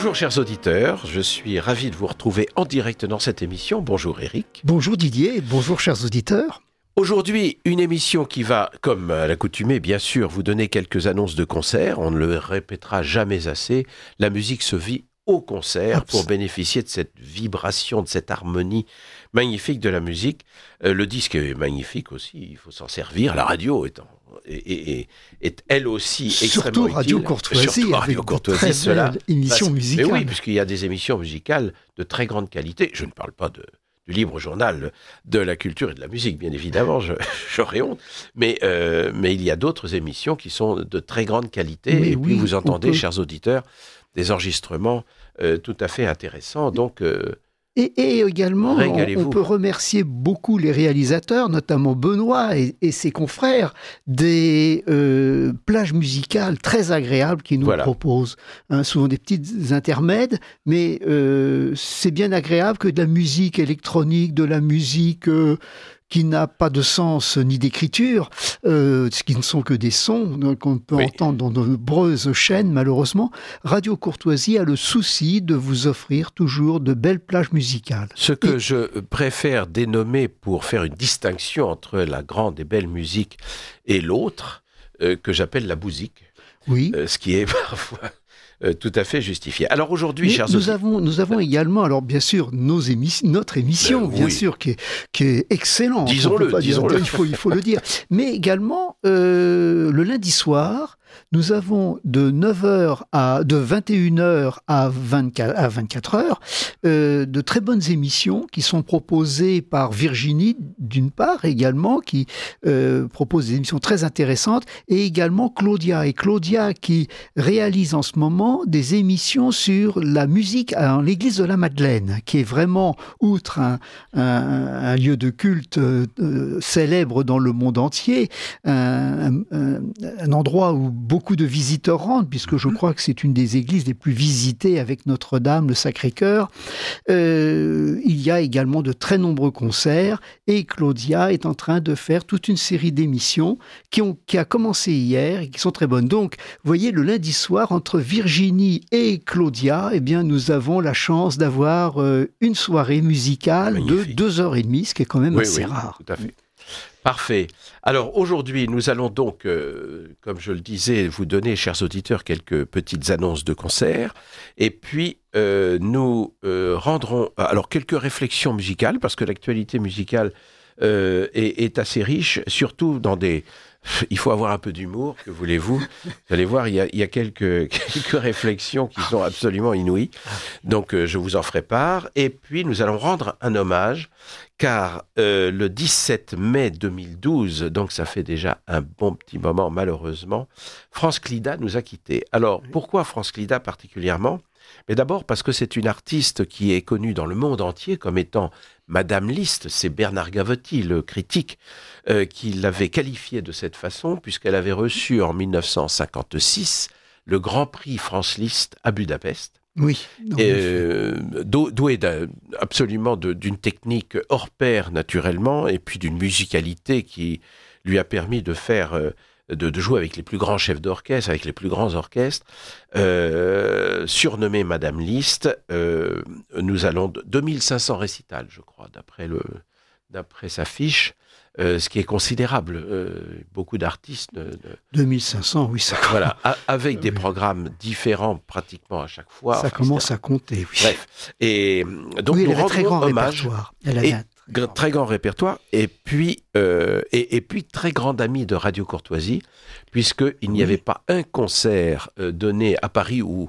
Bonjour chers auditeurs, je suis ravi de vous retrouver en direct dans cette émission. Bonjour Eric. Bonjour Didier, bonjour chers auditeurs. Aujourd'hui, une émission qui va, comme à l'accoutumée, bien sûr, vous donner quelques annonces de concerts. On ne le répétera jamais assez. La musique se vit au concert pour bénéficier de cette vibration, de cette harmonie magnifique de la musique. Le disque est magnifique aussi, il faut s'en servir. La radio est elle aussi extrêmement utile. Radio Courtoisie, surtout Radio Courtoisie, cela. Émission musicale. Mais oui, puisqu'il y a des émissions musicales de très grande qualité. Je ne parle pas du libre journal de la culture et de la musique, bien évidemment, j'aurais honte. Mais il y a d'autres émissions qui sont de très grande qualité. Mais et puis vous entendez, chers auditeurs, des enregistrements tout à fait intéressants. Donc, et également, on peut remercier beaucoup les réalisateurs, notamment Benoît et ses confrères, des plages musicales très agréables qu'ils nous proposent. Souvent des petites intermèdes, mais c'est bien agréable que de la musique électronique, de la musique qui n'a pas de sens ni d'écriture, ce qui ne sont que des sons qu'on peut entendre dans de nombreuses chaînes, malheureusement. Radio Courtoisie a le souci de vous offrir toujours de belles plages musicales. Ce que je préfère dénommer pour faire une distinction entre la grande et belle musique et l'autre, que j'appelle la bousique. Oui. Ce qui est parfois tout à fait justifié. Alors aujourd'hui, chers auditeurs, nous avons également, alors bien sûr, notre émission, bien sûr, qui est excellente. Disons-le. Il faut le dire. Mais également, le lundi soir, nous avons de 21h à 24h de très bonnes émissions qui sont proposées par Virginie, d'une part, également, qui propose des émissions très intéressantes, et également Claudia. Et Claudia qui réalise en ce moment des émissions sur la musique à l'église de la Madeleine, qui est vraiment, outre un lieu de culte célèbre dans le monde entier, un endroit où beaucoup de visiteurs rentrent, puisque je crois que c'est une des églises les plus visitées avec Notre-Dame, le Sacré-Cœur. Il y a également de très nombreux concerts, et Claudia est en train de faire toute une série d'émissions qui a commencé hier et qui sont très bonnes. Donc, vous voyez, le lundi soir, entre Virginie et Claudia, eh bien, nous avons la chance d'avoir une soirée musicale de 2h30, ce qui est quand même assez rare. Tout à fait. Parfait. Alors aujourd'hui, nous allons donc, comme je le disais, vous donner, chers auditeurs, quelques petites annonces de concerts. Et puis, nous rendrons alors quelques réflexions musicales, parce que l'actualité musicale est assez riche, surtout dans des... Il faut avoir un peu d'humour, que voulez-vous. Vous allez voir, il y a quelques réflexions qui sont absolument inouïes. Donc, je vous en ferai part. Et puis, nous allons rendre un hommage, car le 17 mai 2012, donc ça fait déjà un bon petit moment, malheureusement, France Clida nous a quittés. Alors, pourquoi France Clida particulièrement ? Mais d'abord parce que c'est une artiste qui est connue dans le monde entier comme étant Madame Liszt. C'est Bernard Gavotti, le critique, qui l'avait qualifiée de cette façon, puisqu'elle avait reçu en 1956 le Grand Prix France Liszt à Budapest. Oui. Douée absolument d'une technique hors pair, naturellement, et puis d'une musicalité qui lui a permis de faire... De jouer avec les plus grands chefs d'orchestre, avec les plus grands orchestres, surnommée Madame Liszt. Nous allons 2500 récitals, je crois, d'après sa fiche, ce qui est considérable. Beaucoup d'artistes... 2500, oui, ça... Voilà, avec des programmes différents pratiquement à chaque fois. Ça commence à compter, oui. Bref, et donc nous rendons hommage... Très grand répertoire, et puis très grand ami de Radio Courtoisie, puisqu'il n'y avait pas un concert donné à Paris ou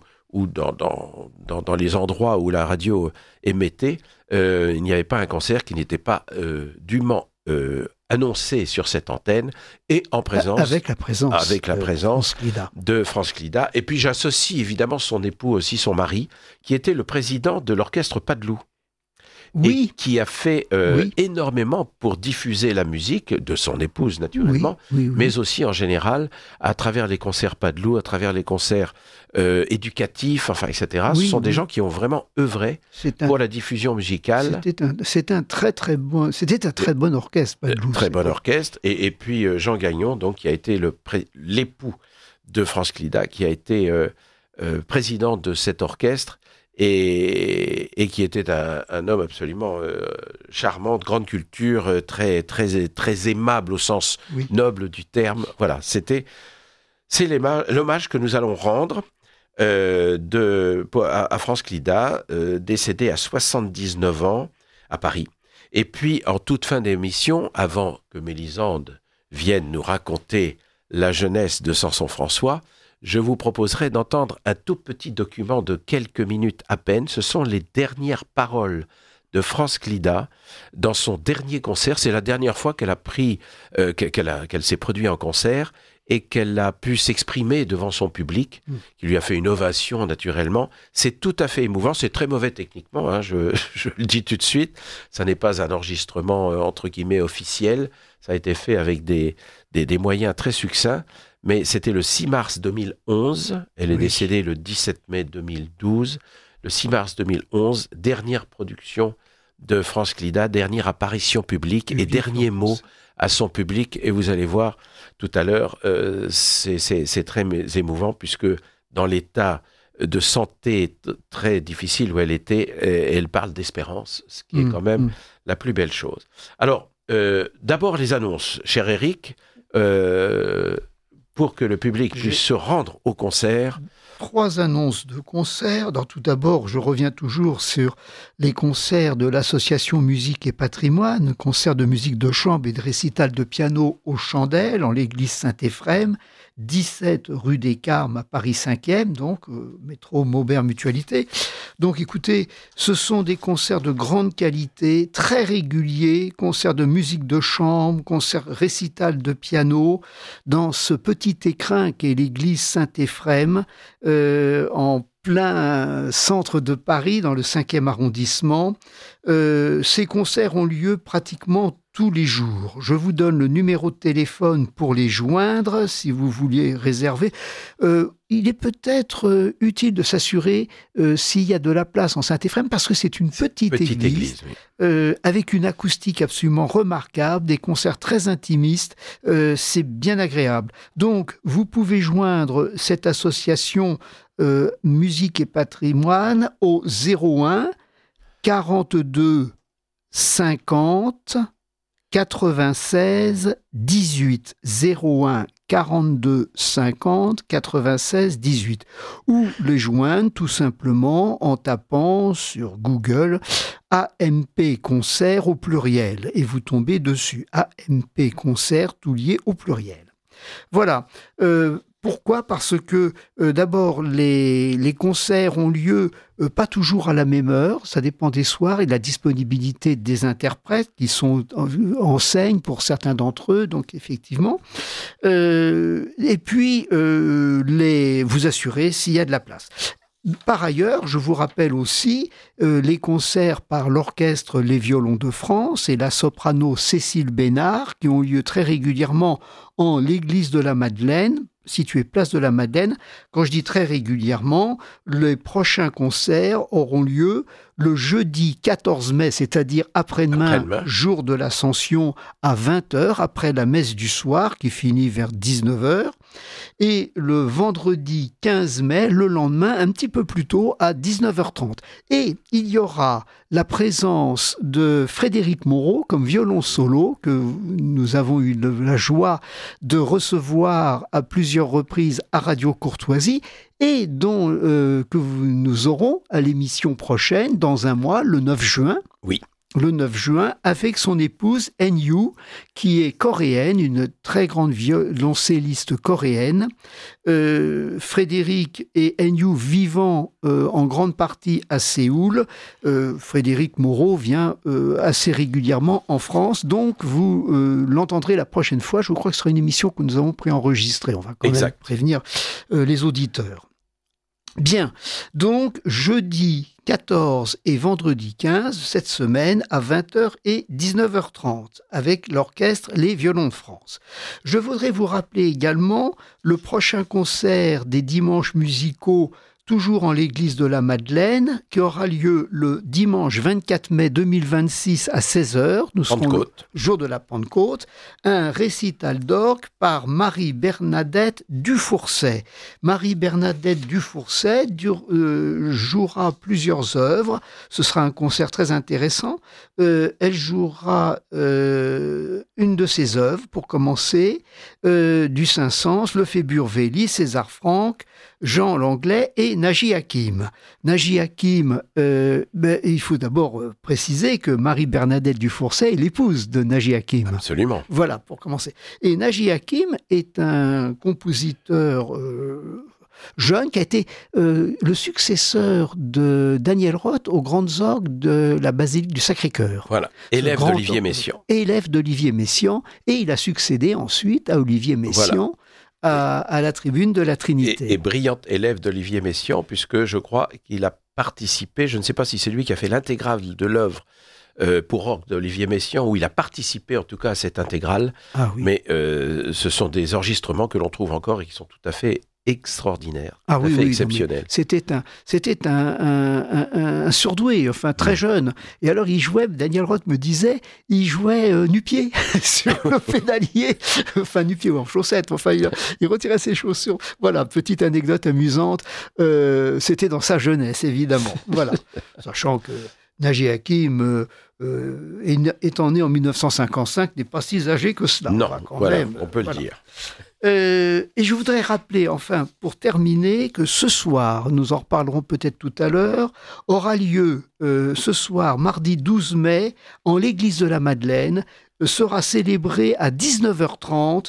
dans les endroits où la radio émettait, il n'y avait pas un concert qui n'était pas dûment annoncé sur cette antenne, et en présence... Avec la présence de France Clida. Et puis j'associe évidemment son époux aussi, son mari, qui était le président de l'orchestre Padeloup. Oui. Et qui a fait énormément pour diffuser la musique de son épouse, naturellement, mais aussi en général, à travers les concerts Padeloup, à travers les concerts éducatifs, enfin, etc. Ce sont des gens qui ont vraiment œuvré pour la diffusion musicale. C'était un très bon orchestre, Padeloup. Très bon orchestre. Et puis Jean Gagnon, donc, qui a été l'époux de France Clida, qui a été président de cet orchestre, et qui était un homme absolument charmant, de grande culture, très, très, très aimable au sens noble du terme. Voilà, c'est l'hommage que nous allons rendre à Franz Klida, décédé à 79 ans à Paris. Et puis, en toute fin d'émission, avant que Mélisande vienne nous raconter la jeunesse de Samson-François, je vous proposerai d'entendre un tout petit document de quelques minutes à peine. Ce sont les dernières paroles de Franz Klida dans son dernier concert. C'est la dernière fois qu'elle s'est produite en concert et qu'elle a pu s'exprimer devant son public, qui lui a fait une ovation naturellement. C'est tout à fait émouvant, c'est très mauvais techniquement, hein, je le dis tout de suite. Ça n'est pas un enregistrement entre guillemets officiel, ça a été fait avec des moyens très succincts, mais c'était le 6 mars 2011, elle est décédée le 17 mai 2012, le 6 mars 2011, dernière production de Franz Klida, dernière apparition publique et dernier mot à son public, et vous allez voir tout à l'heure, c'est très émouvant, puisque dans l'état de santé très difficile où elle était, elle parle d'espérance, ce qui est quand même la plus belle chose. Alors, d'abord les annonces, cher Eric, pour que le public puisse se rendre au concert. 3 annonces de concerts. Tout d'abord, je reviens toujours sur les concerts de l'association Musique et Patrimoine, concerts de musique de chambre et de récital de piano aux Chandelles, en l'église Saint-Éphrem, 17 rue des Carmes à Paris 5e, donc métro Maubert Mutualité. Donc écoutez, ce sont des concerts de grande qualité, très réguliers, concerts de musique de chambre, concerts récital de piano, dans ce petit écrin qu'est l'église Saint-Éphrem, en plein centre de Paris, dans le 5e arrondissement. Ces concerts ont lieu pratiquement tous les jours. Je vous donne le numéro de téléphone pour les joindre, si vous vouliez réserver. Il est peut-être utile de s'assurer s'il y a de la place en Saint-Éphrem, parce que c'est une petite église avec une acoustique absolument remarquable, des concerts très intimistes, c'est bien agréable. Donc, vous pouvez joindre cette association Musique et Patrimoine au 01 42 50 96 18 01 42 50 96 18, ou les joindre tout simplement en tapant sur Google AMP Concert au pluriel et vous tombez dessus, AMP Concert tout lié au pluriel. Voilà. Pourquoi ? Parce que d'abord, les concerts ont lieu pas toujours à la même heure, ça dépend des soirs et de la disponibilité des interprètes qui sont en scène pour certains d'entre eux, donc effectivement. Et puis, vous assurez s'il y a de la place. Par ailleurs, je vous rappelle aussi les concerts par l'orchestre Les Violons de France et la soprano Cécile Bénard qui ont lieu très régulièrement en l'église de la Madeleine, située place de la Madeleine. Quand je dis très régulièrement, les prochains concerts auront lieu le jeudi 14 mai, c'est-à-dire après-demain, jour de l'Ascension, à 20h, après la messe du soir, qui finit vers 19h, et le vendredi 15 mai, le lendemain, un petit peu plus tôt, à 19h30. Et il y aura la présence de Frédéric Moreau comme violon solo, que nous avons eu la joie de recevoir à plusieurs reprises à Radio Courtoisie, et que nous aurons à l'émission prochaine, dans un mois, le 9 juin. Oui. Le 9 juin, avec son épouse Enyu, qui est coréenne, une très grande violoncelliste coréenne. Frédéric et Enyu vivant en grande partie à Séoul. Frédéric Moreau vient assez régulièrement en France, donc vous l'entendrez la prochaine fois. Je crois que ce sera une émission que nous avons préenregistrée. On va quand même prévenir les auditeurs. Bien, donc jeudi 14 et vendredi 15 cette semaine à 20h et 19h30 avec l'orchestre Les Violons de France. Je voudrais vous rappeler également le prochain concert des dimanches musicaux toujours en l'église de la Madeleine, qui aura lieu le dimanche 24 mai 2026 à 16h. Nous serons le jour de la Pentecôte. Un récital d'orgue par Marie-Bernadette Dufourcet. Marie-Bernadette Dufourcet jouera plusieurs œuvres. Ce sera un concert très intéressant. Elle jouera une de ses œuvres, pour commencer, du Saint-Saëns, Le Fébure-Véli, César Franck, Jean Langlais et Naji Hakim. Naji Hakim, il faut d'abord préciser que Marie-Bernadette Dufourcet est l'épouse de Naji Hakim. Absolument. Voilà, pour commencer. Et Naji Hakim est un compositeur jeune qui a été le successeur de Daniel Roth aux grandes orgues de la basilique du Sacré-Cœur. Voilà, élève d'Olivier Messiaen. Élève d'Olivier Messiaen, et il a succédé ensuite à Olivier Messiaen. Voilà. À la tribune de la Trinité. Et brillante élève d'Olivier Messiaen, puisque je crois qu'il a participé, je ne sais pas si c'est lui qui a fait l'intégrale de l'œuvre pour orgue d'Olivier Messiaen, où il a participé en tout cas à cette intégrale, mais ce sont des enregistrements que l'on trouve encore et qui sont tout à fait extraordinaire, exceptionnel. C'était un surdoué, enfin très jeune. Et alors il jouait, Daniel Roth me disait, il jouait nu-pied sur le pédalier, enfin nu-pied ou en chaussettes, enfin il retirait ses chaussures. Voilà, petite anecdote amusante. C'était dans sa jeunesse, évidemment. Voilà, sachant que Naji Hakim, étant né en 1955, n'est pas si âgé que cela. Non, même, on peut le dire. Et je voudrais rappeler, enfin, pour terminer, que ce soir, nous en reparlerons peut-être tout à l'heure, aura lieu ce soir, mardi 12 mai, en l'église de la Madeleine, sera célébrée à 19h30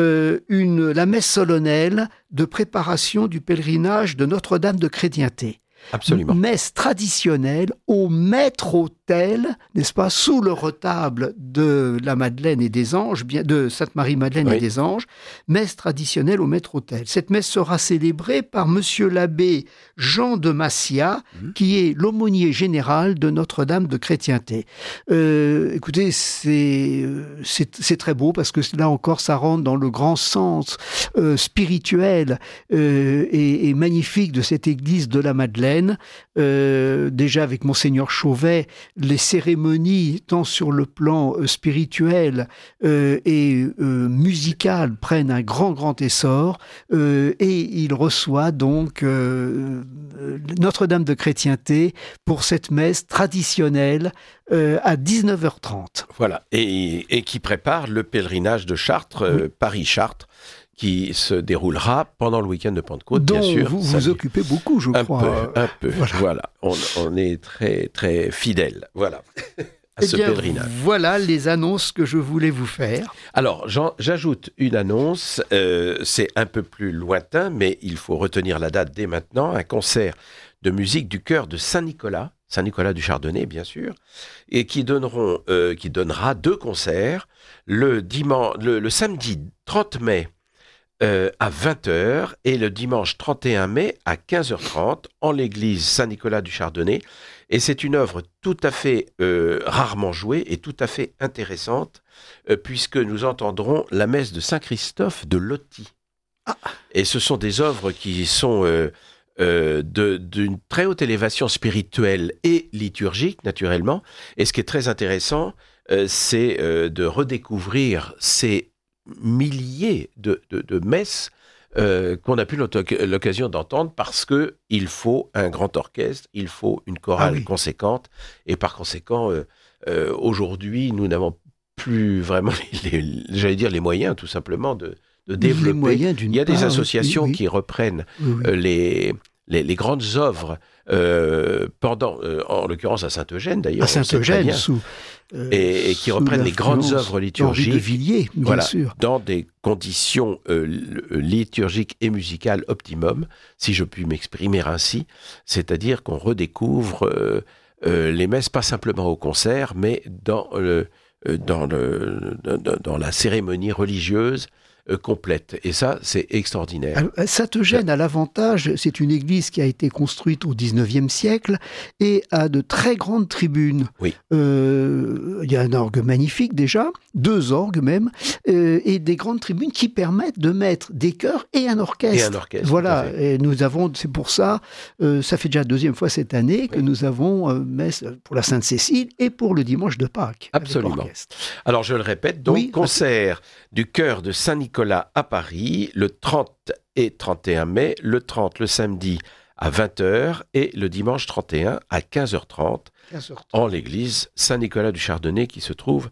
la messe solennelle de préparation du pèlerinage de Notre-Dame de Chrétienté. Absolument. Messe traditionnelle au maître-autel, n'est-ce pas, sous le retable de la Madeleine et des Anges, de Sainte-Marie-Madeleine et des Anges, messe traditionnelle au maître-autel. Cette messe sera célébrée par monsieur l'abbé Jean de Massia, qui est l'aumônier général de Notre-Dame de Chrétienté. Écoutez, c'est très beau, parce que là encore, ça rentre dans le grand sens spirituel et magnifique de cette église de la Madeleine. Déjà avec Monseigneur Chauvet, les cérémonies, tant sur le plan spirituel et musical, prennent un grand essor, et il reçoit donc Notre-Dame de Chrétienté pour cette messe traditionnelle à 19h30. Voilà, et qui prépare le pèlerinage de Chartres, Paris-Chartres, qui se déroulera pendant le week-end de Pentecôte, dont bien sûr. Vous vous occupez beaucoup, je crois. Un peu, voilà. On est très, très fidèles, voilà, à ce pèlerinage. Voilà les annonces que je voulais vous faire. Alors, j'ajoute une annonce, c'est un peu plus lointain, mais il faut retenir la date dès maintenant, un concert de musique du chœur de Saint-Nicolas du Chardonnay, bien sûr, et qui donnera 2 concerts, le samedi 30 mai, à 20h et le dimanche 31 mai à 15h30 en l'église Saint-Nicolas du Chardonnay. Et c'est une œuvre tout à fait rarement jouée et tout à fait intéressante, puisque nous entendrons la messe de Saint-Christophe de Loti. Et ce sont des œuvres qui sont d'une très haute élévation spirituelle et liturgique, naturellement. Et ce qui est très intéressant, c'est de redécouvrir ces milliers de messes qu'on a pu l'occasion d'entendre, parce que il faut un grand orchestre, il faut une chorale conséquente, et par conséquent aujourd'hui nous n'avons plus vraiment les moyens, tout simplement, de développer. Il y a des associations qui reprennent les grandes œuvres pendant, en l'occurrence à Saint-Eugène d'ailleurs, à Saint-Eugène, et qui reprennent les grandes œuvres liturgiques, de Villiers, bien sûr, dans des conditions liturgiques et musicales optimum, si je puis m'exprimer ainsi, c'est-à-dire qu'on redécouvre les messes pas simplement au concert, mais dans la cérémonie religieuse, complète. Et ça, c'est extraordinaire. Alors, Sainte-Eugène a l'avantage, c'est une église qui a été construite au XIXe siècle et a de très grandes tribunes. Oui. Il y a un orgue magnifique déjà, 2 orgues même, et des grandes tribunes qui permettent de mettre des chœurs et un orchestre. Et un orchestre. Voilà, et nous avons, c'est pour ça, ça fait déjà la 2e fois cette année que nous avons messe pour la Sainte-Cécile et pour le dimanche de Pâques. Absolument. Alors je le répète, donc concert du chœur de Saint-Nicolas à Paris le 30 et 31 mai, le 30 le samedi à 20h et le dimanche 31 à 15h30 en l'église Saint-Nicolas du Chardonnay qui se trouve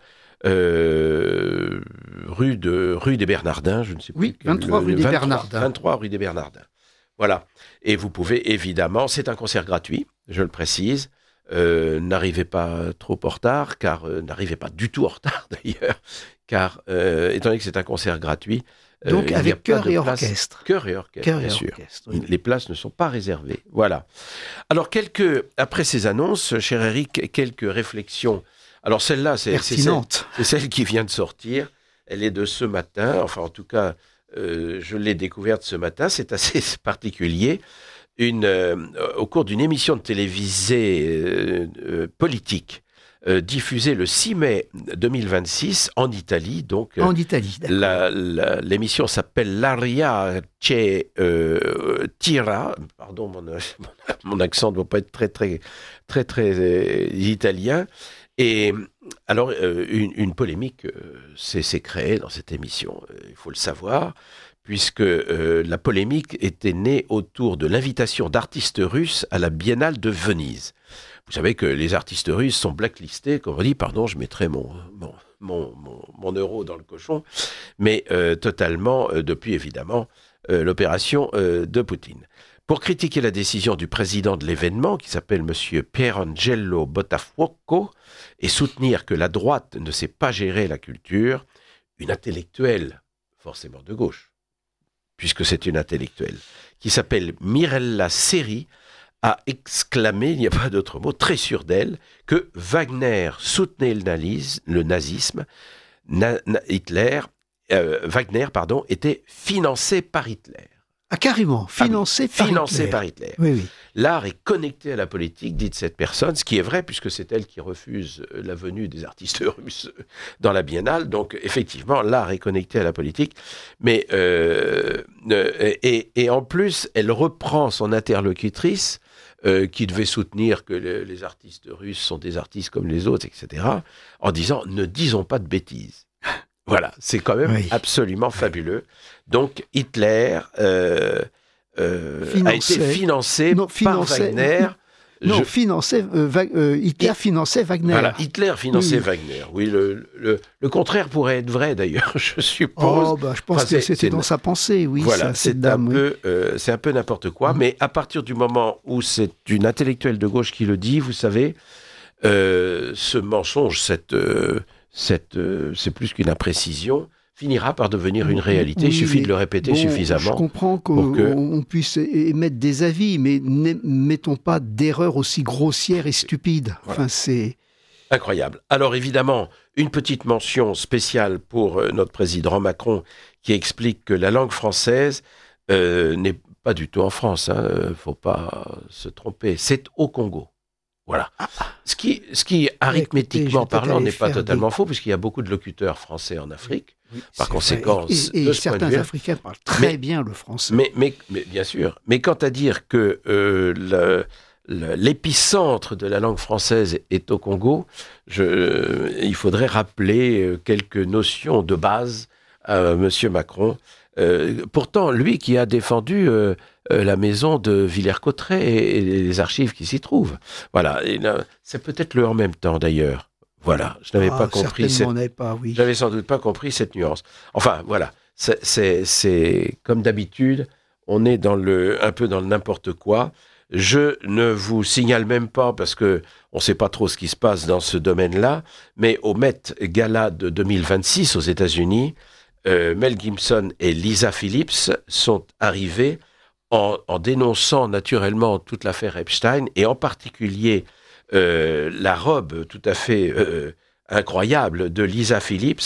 rue des Bernardins, je ne sais plus. Oui, 23 rue des Bernardins. 23 rue des Bernardins. Voilà. Et vous pouvez évidemment, c'est un concert gratuit, je le précise. N'arrivez pas trop en retard, car n'arrivez pas du tout en retard d'ailleurs, car étant donné que c'est un concert gratuit, donc avec chœur et orchestre. Chœur et orchestre, bien sûr. Oui. Les places ne sont pas réservées. Voilà. Alors après ces annonces, cher Eric, quelques réflexions. Alors celle-là, c'est celle qui vient de sortir. Elle est de ce matin. Enfin, en tout cas, je l'ai découverte ce matin. C'est assez particulier. Au cours d'une émission de télévisée politique diffusée le 6 mai 2026 en Italie. Donc, en Italie, d'accord. L'émission s'appelle L'Aria Che Tira. Pardon, mon accent ne doit pas être très italien. Et alors, une polémique s'est créée dans cette émission, il faut le savoir, puisque la polémique était née autour de l'invitation d'artistes russes à la Biennale de Venise. Vous savez que les artistes russes sont blacklistés, comme on dit, pardon, je mettrai mon euro dans le cochon, mais totalement depuis évidemment l'opération de Poutine. Pour critiquer la décision du président de l'événement, qui s'appelle M. Pierangelo Botafuoco, et soutenir que la droite ne sait pas gérer la culture, une intellectuelle, forcément de gauche, puisque c'est une intellectuelle, qui s'appelle Mirella Seri, a exclamé, il n'y a pas d'autre mot, très sûr d'elle, que Wagner soutenait le nazisme, Wagner était financé par Hitler. Ah, carrément, financé par Hitler. Oui. L'art est connecté à la politique, dit cette personne, ce qui est vrai, puisque c'est elle qui refuse la venue des artistes russes dans la Biennale. Donc, effectivement, l'art est connecté à la politique. Mais, et en plus, elle reprend son interlocutrice, qui devait soutenir que les artistes russes sont des artistes comme les autres, etc., en disant « ne disons pas de bêtises ». Voilà, c'est quand même absolument fabuleux. Donc, Hitler a été financé par Wagner. Hitler finançait Wagner. Voilà, Hitler finançait Wagner. Oui, le contraire pourrait être vrai d'ailleurs, je suppose. Je pense que c'était dans sa pensée, oui. Voilà, c'est un peu n'importe quoi, mais à partir du moment où c'est une intellectuelle de gauche qui le dit, vous savez, ce mensonge, c'est plus qu'une imprécision, finira par devenir une réalité. Il suffit de le répéter suffisamment. Je comprends qu'on puisse émettre des avis, mais ne mettons pas d'erreurs aussi grossières et stupides. Voilà. Enfin, c'est incroyable. Alors évidemment, une petite mention spéciale pour notre président Macron, qui explique que la langue française n'est pas du tout en France. Faut pas se tromper. C'est au Congo. Voilà. Ce qui arithmétiquement parlant, n'est pas totalement faux, puisqu'il y a beaucoup de locuteurs français en Afrique. Oui, par conséquent, et certains Africains parlent très bien le français. Mais bien sûr. Mais quant à dire que l'épicentre de la langue française est au Congo, il faudrait rappeler quelques notions de base à M. Macron. Pourtant, lui qui a défendu la maison de Villers-Cotterêts et les archives qui s'y trouvent. Voilà, c'est peut-être le en même temps d'ailleurs. Voilà, je n'avais pas compris. J'avais sans doute pas compris cette nuance. Enfin, voilà, c'est comme d'habitude, on est un peu dans le n'importe quoi. Je ne vous signale même pas, parce que on ne sait pas trop ce qui se passe dans ce domaine-là, mais au Met Gala de 2026 aux États-Unis, Mel Gibson et Lisa Phillips sont arrivés en dénonçant naturellement toute l'affaire Epstein, et en particulier la robe tout à fait incroyable de Lisa Phillips,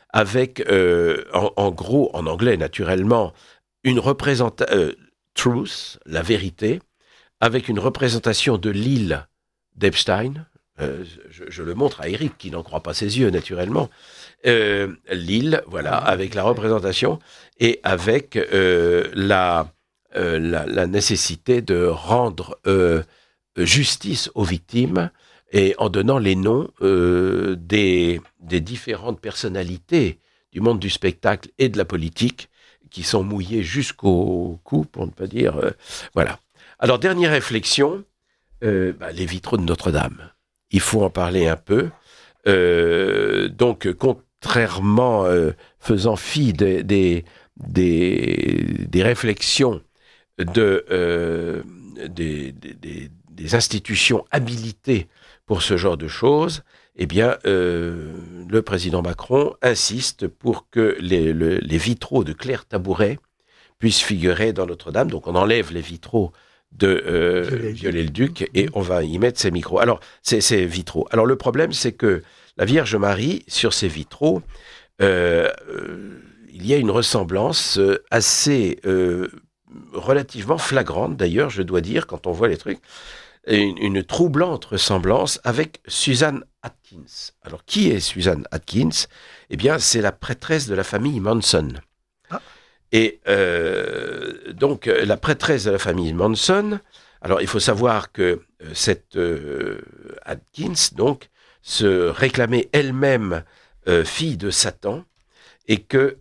avec, en gros, en anglais naturellement, une représentation, truth, la vérité, avec une représentation de l'île d'Epstein. Je le montre à Eric, qui n'en croit pas ses yeux, naturellement. L'île, voilà, avec la représentation, et avec la nécessité de rendre justice aux victimes, et en donnant les noms des différentes personnalités du monde du spectacle et de la politique, qui sont mouillées jusqu'au cou, pour ne pas dire... voilà. Alors, dernière réflexion, les vitraux de Notre-Dame. Il faut en parler un peu. Donc, contrairement, faisant fi des réflexions des institutions habilitées pour ce genre de choses, eh bien, le président Macron insiste pour que les vitraux de Claire Tabouret puissent figurer dans Notre-Dame. Donc, on enlève les vitraux de Viollet-le-Duc et on va y mettre ces micros. Alors, ces vitraux. Alors, le problème, c'est que la Vierge Marie, sur ces vitraux, il y a une ressemblance assez relativement flagrante, d'ailleurs, je dois dire, quand on voit les trucs, une troublante ressemblance avec Susan Atkins. Alors, qui est Susan Atkins ? Eh bien, c'est la prêtresse de la famille Manson. Et donc, la prêtresse de la famille Manson, alors il faut savoir que cette Atkins, donc, se réclamait elle-même fille de Satan, et que,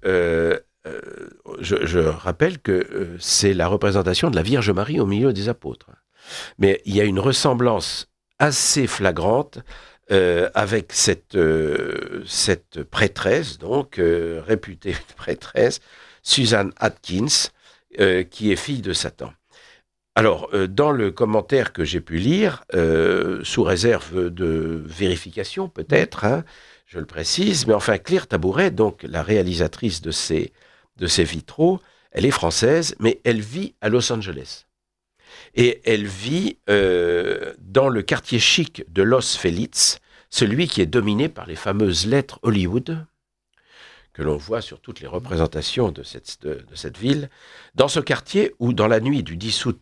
je rappelle que c'est la représentation de la Vierge Marie au milieu des apôtres. Mais il y a une ressemblance assez flagrante avec cette prêtresse, donc réputée prêtresse, Susan Atkins, qui est fille de Satan. Alors, dans le commentaire que j'ai pu lire, sous réserve de vérification peut-être, je le précise, mais enfin Claire Tabouret, donc la réalisatrice de ces vitraux, elle est française, mais elle vit à Los Angeles. Et elle vit dans le quartier chic de Los Feliz, celui qui est dominé par les fameuses lettres Hollywood, que l'on voit sur toutes les représentations de cette ville, dans ce quartier où, dans la nuit du 10 août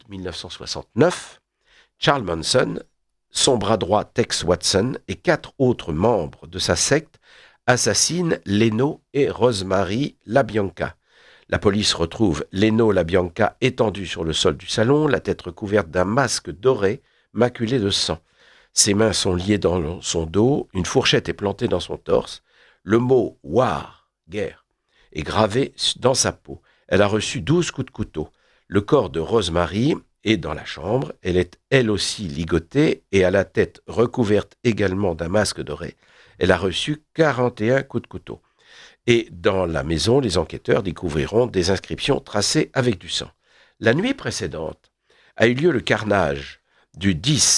1969, Charles Manson, son bras droit Tex Watson et 4 autres membres de sa secte assassinent Leno et Rosemary LaBianca. La police retrouve Leno LaBianca étendu sur le sol du salon, la tête recouverte d'un masque doré maculé de sang. Ses mains sont liées dans son dos, une fourchette est plantée dans son torse, le mot « war » guerre, est gravée dans sa peau. Elle a reçu 12 coups de couteau. Le corps de Rosemary est dans la chambre. Elle est elle aussi ligotée et à la tête recouverte également d'un masque doré. Elle a reçu 41 coups de couteau. Et dans la maison, les enquêteurs découvriront des inscriptions tracées avec du sang. La nuit précédente a eu lieu le carnage du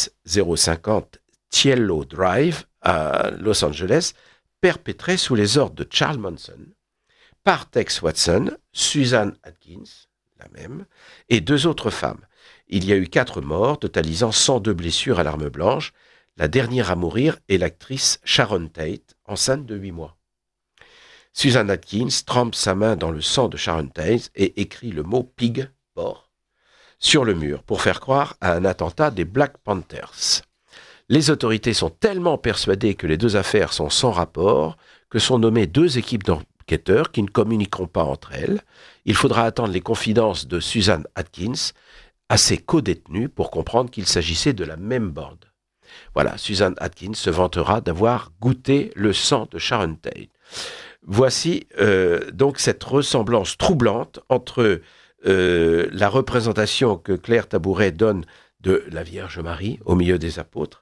10-050 Cielo Drive à Los Angeles, perpétré sous les ordres de Charles Manson, par Tex Watson, Susan Atkins, la même, et 2 autres femmes. Il y a eu 4 morts, totalisant 102 blessures à l'arme blanche. La dernière à mourir est l'actrice Sharon Tate, enceinte de 8 mois. Susan Atkins trempe sa main dans le sang de Sharon Tate et écrit le mot « pig », porc, sur le mur, pour faire croire à un attentat des Black Panthers. Les autorités sont tellement persuadées que les 2 affaires sont sans rapport que sont nommées 2 équipes d'enquêteurs qui ne communiqueront pas entre elles. Il faudra attendre les confidences de Susan Atkins à ses co-détenus pour comprendre qu'il s'agissait de la même bande. Voilà, Susan Atkins se vantera d'avoir goûté le sang de Sharon Tate. Voici donc cette ressemblance troublante entre la représentation que Claire Tabouret donne de la Vierge Marie au milieu des apôtres,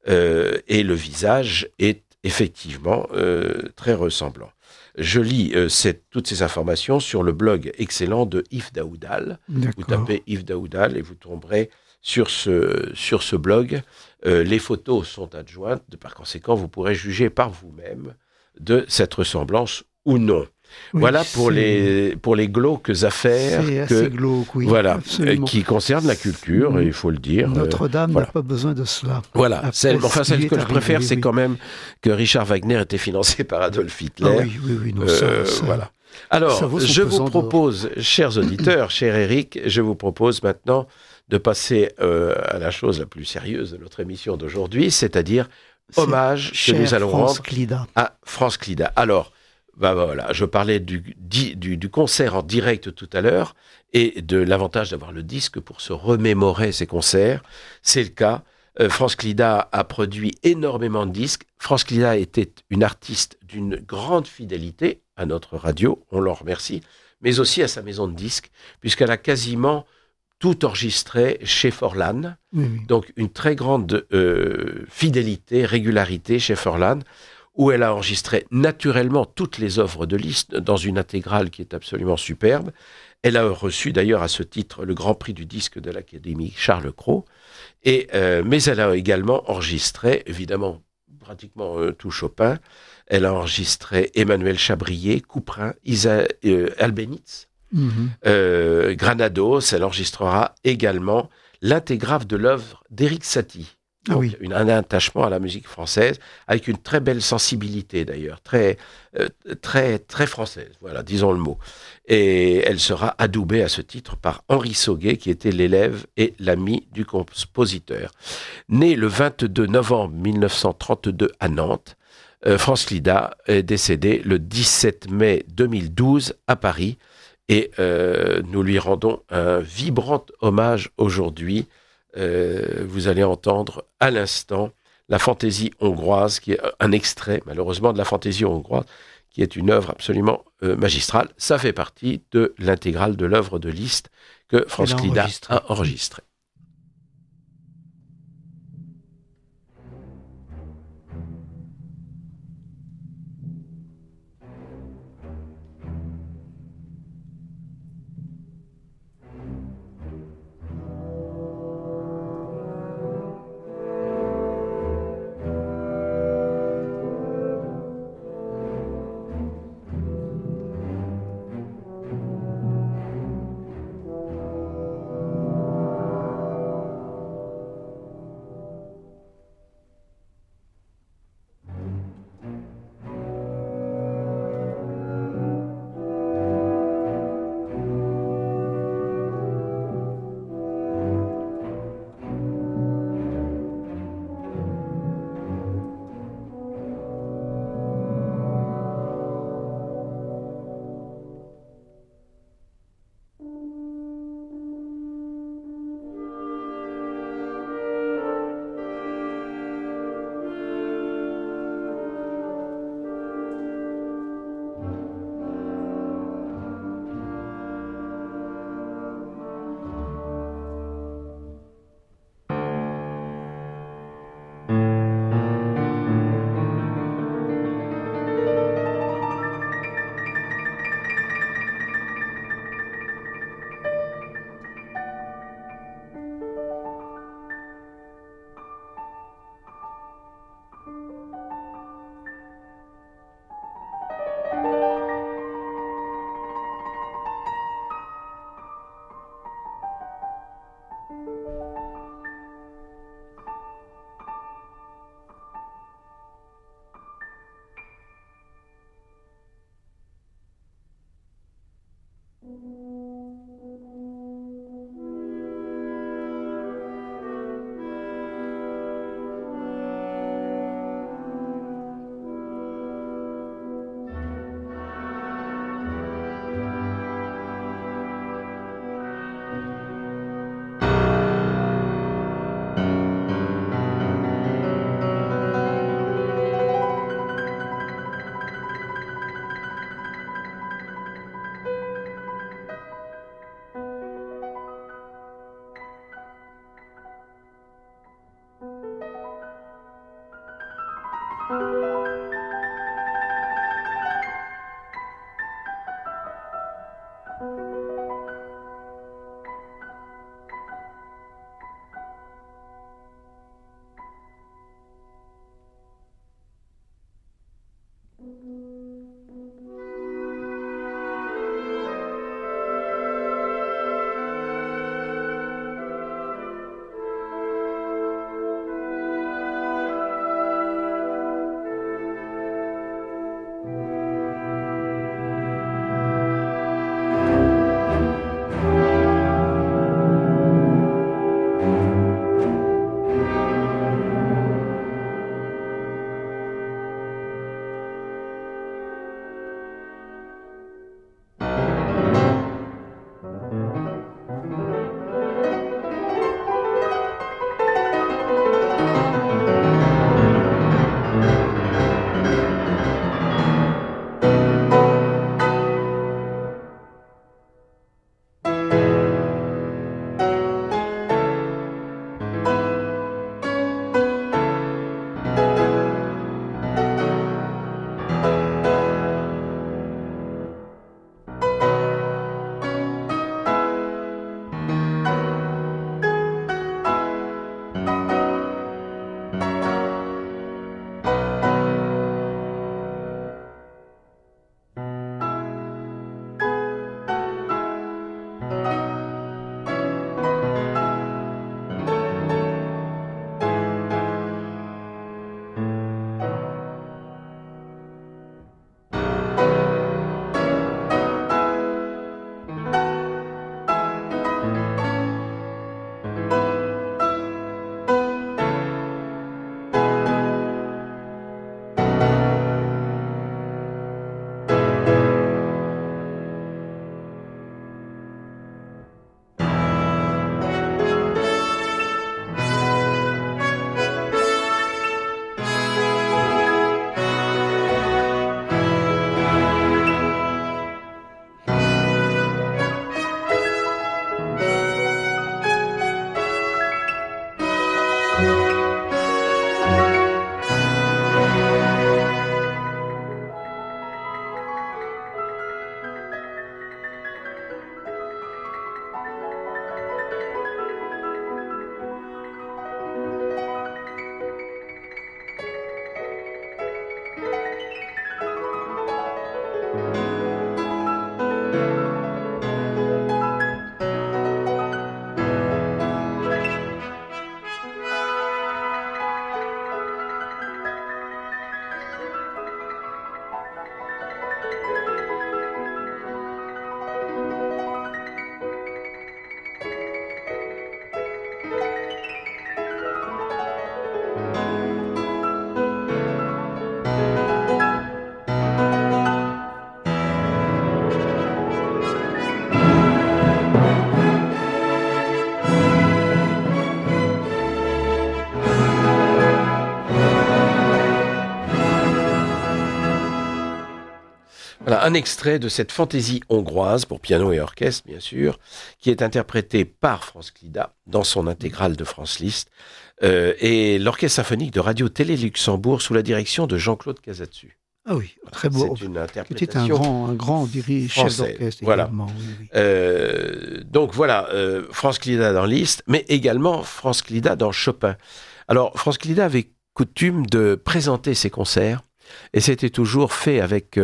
et le visage est effectivement très ressemblant. Je lis toutes ces informations sur le blog excellent de Yves Daoudal. Vous tapez Yves Daoudal et vous tomberez sur ce blog. Les photos sont adjointes, par conséquent vous pourrez juger par vous-même de cette ressemblance ou non. Oui, Voilà pour les glauques affaires c'est assez glauque, oui. voilà, Absolument. qui concernent la culture, il faut le dire. Notre-Dame voilà. n'a pas besoin de cela. Voilà, Après celle ce qui que est je préfère, arrivé, c'est oui. quand même que Richard Wagner était financé par Adolf Hitler. Ah oui, oui, oui, non, ça voilà. ça Alors, vaut son je vous pesant d'or. propose, chers auditeurs, cher Eric, je vous propose maintenant de passer à la chose la plus sérieuse de notre émission d'aujourd'hui, c'est-à-dire hommage que Cher nous allons France rendre Clida. à France Clida. Alors, voilà, je parlais du concert en direct tout à l'heure et de l'avantage d'avoir le disque pour se remémorer ces concerts. C'est le cas. France Clida a produit énormément de disques. France Clida était une artiste d'une grande fidélité à notre radio, on l'en remercie, mais aussi à sa maison de disques, puisqu'elle a quasiment tout enregistré chez Forlan. Oui, oui. Donc une très grande fidélité, régularité chez Forlan, où elle a enregistré naturellement toutes les œuvres de Liszt dans une intégrale qui est absolument superbe. Elle a reçu d'ailleurs à ce titre le Grand Prix du disque de l'Académie Charles Cros. Mais elle a également enregistré, évidemment, pratiquement tout Chopin. Elle a enregistré Emmanuel Chabrier, Couperin, Albéniz, Granados. Elle enregistrera également l'intégrale de l'œuvre d'Éric Satie. Donc, oui. un attachement à la musique française, avec une très belle sensibilité d'ailleurs, très française, voilà, disons le mot. Et elle sera adoubée à ce titre par Henri Sauguet, qui était l'élève et l'ami du compositeur. Né le 22 novembre 1932 à Nantes, France Clida est décédé le 17 mai 2012 à Paris. Et nous lui rendons un vibrant hommage aujourd'hui. Vous allez entendre à l'instant la fantaisie hongroise, qui est un extrait malheureusement de la fantaisie hongroise, qui est une œuvre absolument magistrale. Ça fait partie de l'intégrale de l'œuvre de Liszt que France Clida a enregistrée. Voilà, un extrait de cette fantaisie hongroise, pour piano et orchestre, bien sûr, qui est interprétée par Franz Klida dans son intégrale de Franz Liszt, et l'Orchestre symphonique de Radio-Télé Luxembourg sous la direction de Jean-Claude Casatsu. Ah oui, très beau. C'est une C'était interprétation un grand chef d'orchestre voilà. également. Oui, oui. Donc voilà, Franz Klida dans Liszt, mais également Franz Klida dans Chopin. Alors, Franz Klida avait coutume de présenter ses concerts, et c'était toujours fait avec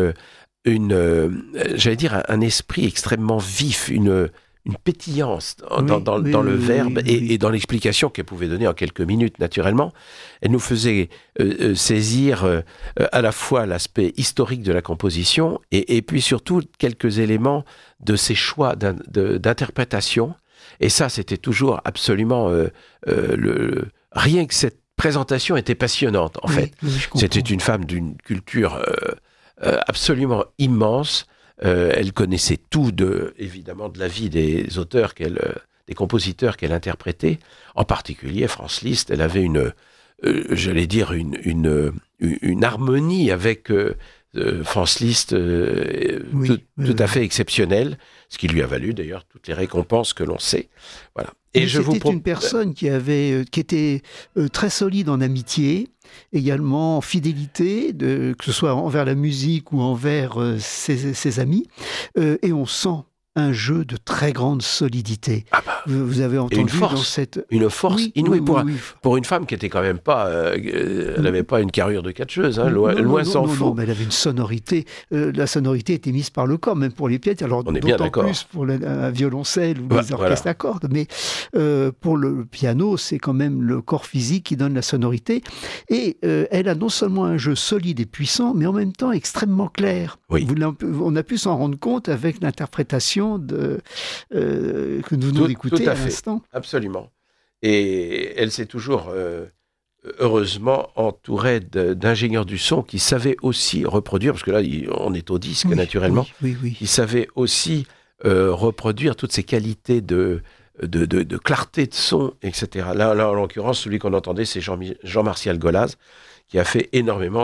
j'allais dire, un esprit extrêmement vif, une pétillance dans le verbe et dans l'explication qu'elle pouvait donner en quelques minutes, naturellement. Elle nous faisait saisir à la fois l'aspect historique de la composition et puis surtout quelques éléments de ses choix d'interprétation. Et ça, c'était toujours absolument... rien que cette présentation était passionnante, en fait. Oui, c'était une femme d'une culture absolument immense. Elle connaissait tout, évidemment, de la vie des auteurs, des compositeurs qu'elle interprétait. En particulier, Franz Liszt, elle avait j'allais dire, une harmonie avec Franz Liszt tout à fait exceptionnelle, ce qui lui a valu d'ailleurs toutes les récompenses que l'on sait. Voilà. Et c'était une personne qui était très solide en amitié, également en fidélité, que ce soit envers la musique ou envers ses amis. Et on sent un jeu de très grande solidité. Ah bah, vous avez entendu une force inouïe pour une femme qui était quand même pas, elle n'avait pas une carrure de catcheuse, hein, loin s'en faut. Non, mais elle avait une sonorité. La sonorité était mise par le corps, même pour les pièces. Alors on est bien d'accord. Plus pour un violoncelle ou les orchestres à cordes, mais pour le piano, c'est quand même le corps physique qui donne la sonorité. Et elle a non seulement un jeu solide et puissant, mais en même temps extrêmement clair. Oui. On a pu s'en rendre compte avec l'interprétation que nous venons d'écouter à l'instant. Absolument. Et elle s'est toujours, heureusement, entourée d'ingénieurs du son qui savaient aussi reproduire, parce que là, on est au disque, naturellement, qui savaient aussi reproduire toutes ces qualités de clarté de son, etc. Là, en l'occurrence, celui qu'on entendait, c'est Jean-Martial Golaz, qui a fait énormément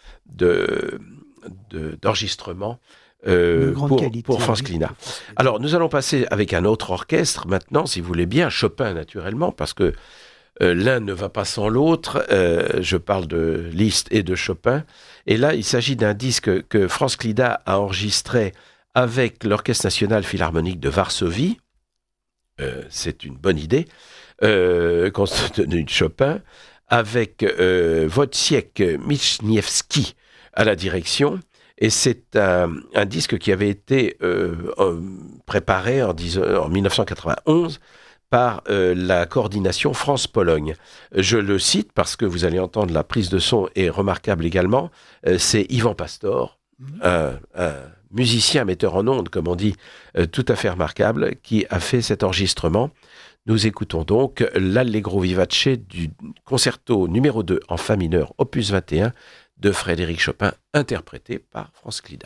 d'enregistrements pour Franz Klida. Alors, nous allons passer avec un autre orchestre maintenant, si vous voulez bien, Chopin naturellement, parce que l'un ne va pas sans l'autre. Je parle de Liszt et de Chopin. Et là, il s'agit d'un disque que Franz Klida a enregistré avec l'Orchestre national philharmonique de Varsovie. C'est une bonne idée, compte tenu de Chopin, avec Wojciech Michniewski à la direction. Et c'est un disque qui avait été préparé en 1991 par la coordination France-Pologne. Je le cite parce que vous allez entendre la prise de son est remarquable également. C'est Ivan Pastor, un musicien, metteur en ondes, comme on dit, tout à fait remarquable, qui a fait cet enregistrement. Nous écoutons donc l'Allegro vivace du concerto numéro 2 en fa mineur, opus 21, de Frédéric Chopin, interprété par Franz Klida.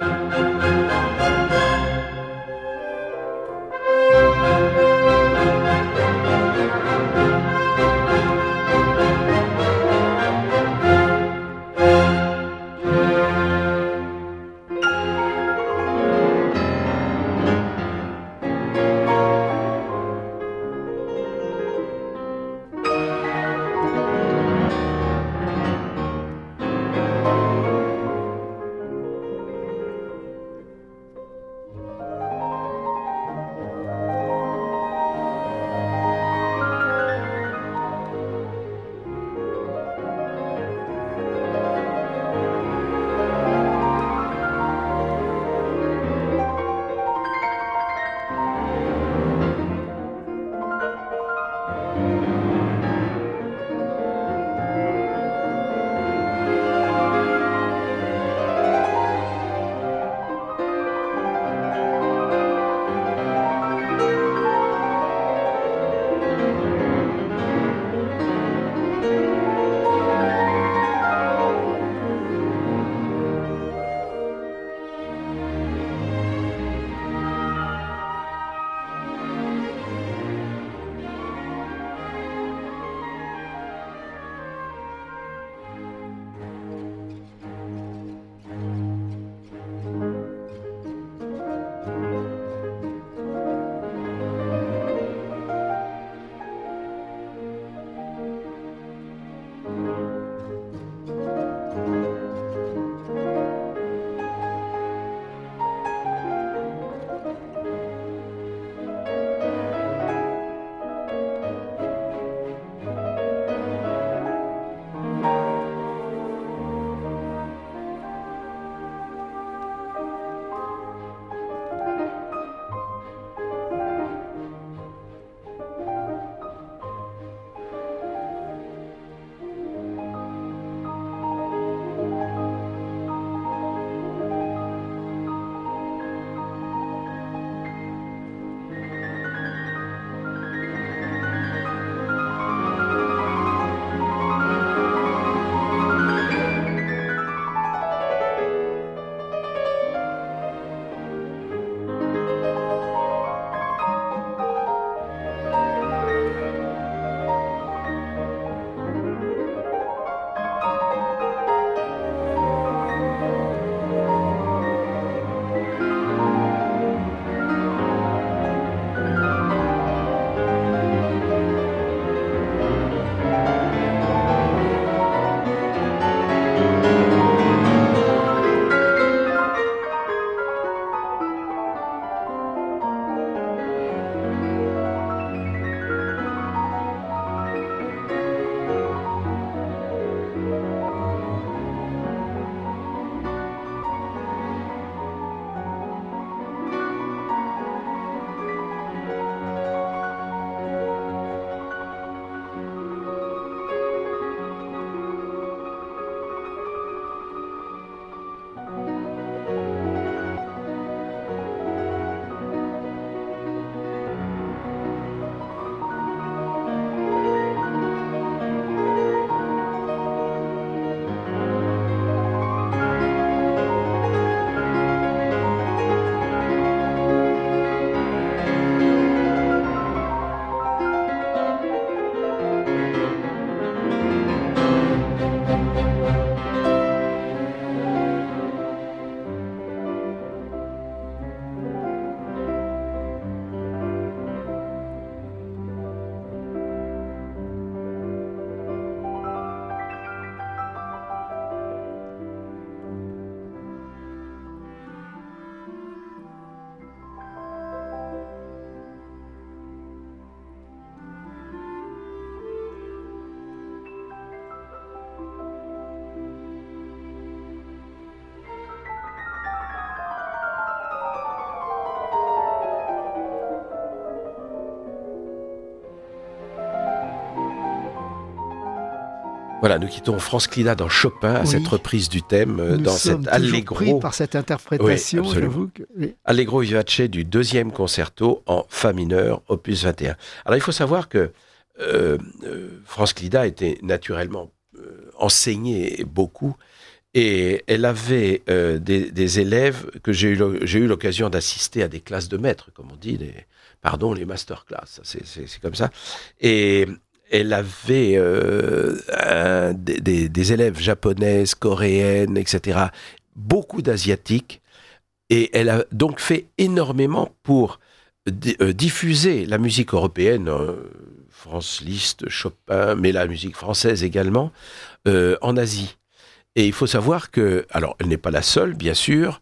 Voilà, nous quittons Franz Klida dans Chopin à cette reprise du thème, dans cet allegro. Pris par cette interprétation, oui, j'avoue que... Oui. Allegro vivace du deuxième concerto en fa mineur, opus 21. Alors il faut savoir que Franz Klida était naturellement enseigné beaucoup Et elle avait des élèves que j'ai eu l'occasion d'assister à des classes de maîtres, comme on dit, les masterclass, c'est comme ça. Et elle avait des élèves japonaises, coréennes, etc., beaucoup d'asiatiques, et elle a donc fait énormément pour diffuser la musique européenne, Franz Liszt, Chopin, mais la musique française également, en Asie. Et il faut savoir que, alors, elle n'est pas la seule, bien sûr.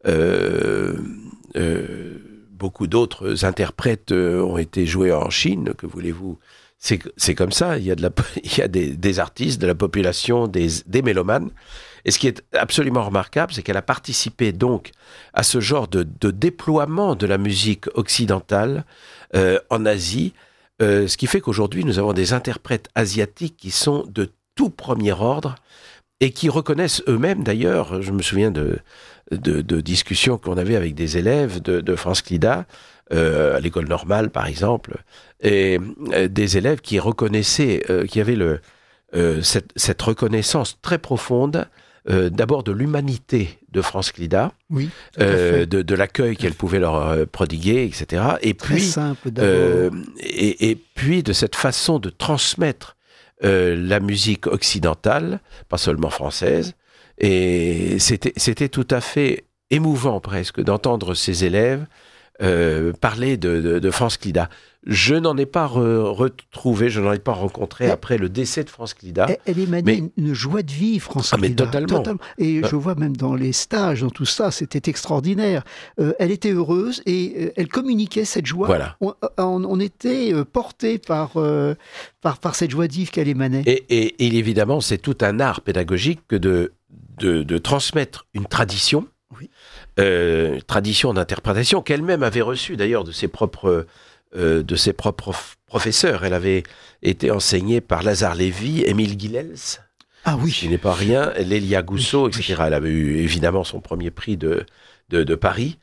Beaucoup d'autres interprètes ont été joués en Chine. Que voulez-vous ? C'est comme ça. Il y a des artistes, de la population, des mélomanes. Et ce qui est absolument remarquable, c'est qu'elle a participé donc à ce genre de déploiement de la musique occidentale en Asie. Ce qui fait qu'aujourd'hui, nous avons des interprètes asiatiques qui sont de tout premier ordre, et qui reconnaissent eux-mêmes, d'ailleurs, je me souviens de discussions qu'on avait avec des élèves de Franz Klida, à l'école normale par exemple, et des élèves qui reconnaissaient, qui avaient cette reconnaissance très profonde, d'abord de l'humanité de Franz Klida, oui, de l'accueil qu'elle pouvait leur prodiguer, etc. Et très puis, simple d'abord. Et puis de cette façon de transmettre la musique occidentale, pas seulement française, et c'était tout à fait émouvant presque d'entendre ces élèves parler de Franz Klida. Je n'en ai pas retrouvé, je n'en ai pas rencontré après le décès de Franz Klida. Elle émanait une joie de vivre, Franz Klida. Mais totalement. Et je vois même dans les stages, dans tout ça, c'était extraordinaire. Elle était heureuse et elle communiquait cette joie. Voilà. On était porté par cette joie de vivre qu'elle émanait. Et évidemment, c'est tout un art pédagogique que de transmettre une tradition, oui. Tradition d'interprétation qu'elle-même avait reçue d'ailleurs de ses propres professeurs. Elle avait été enseignée par Lazare Lévy, Émile Guilels, qui n'est pas rien, Lélia Gousseau, etc. Elle avait eu évidemment son premier prix de Paris,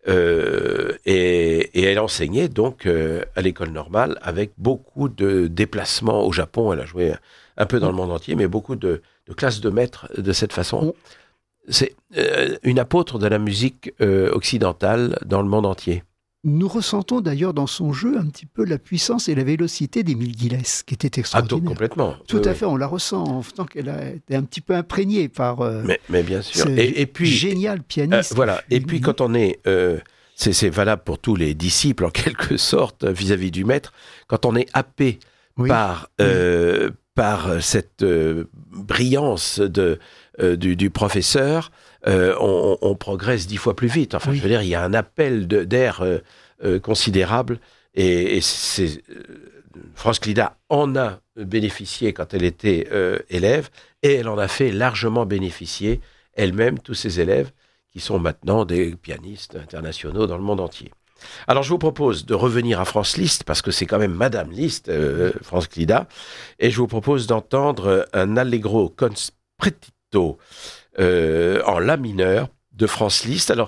et elle enseignait donc à l'école normale avec beaucoup de déplacements au Japon. Elle a joué un peu dans le monde entier, mais beaucoup de classes de maîtres de cette façon. C'est une apôtre de la musique occidentale dans le monde entier. Nous ressentons d'ailleurs dans son jeu un petit peu la puissance et la vélocité d'Émile Guilels, qui était extraordinaire. Ah, complètement. Tout à fait, on la ressent en tant qu'elle a été un petit peu imprégnée par... mais bien sûr. Et puis, génial pianiste. Voilà. Et puis quand on est... c'est valable pour tous les disciples en quelque sorte vis-à-vis du maître. Quand on est happé par cette brillance du professeur, on progresse 10 fois plus vite. Enfin, je veux dire, il y a un appel d'air considérable, et Franz Klida en a bénéficié quand elle était élève, et elle en a fait largement bénéficier elle-même tous ses élèves qui sont maintenant des pianistes internationaux dans le monde entier. Alors, je vous propose de revenir à Franz Liszt, parce que c'est quand même Madame Liszt, Franz Klida, et je vous propose d'entendre un allegro conspretto en la mineur de Franz Liszt. Alors,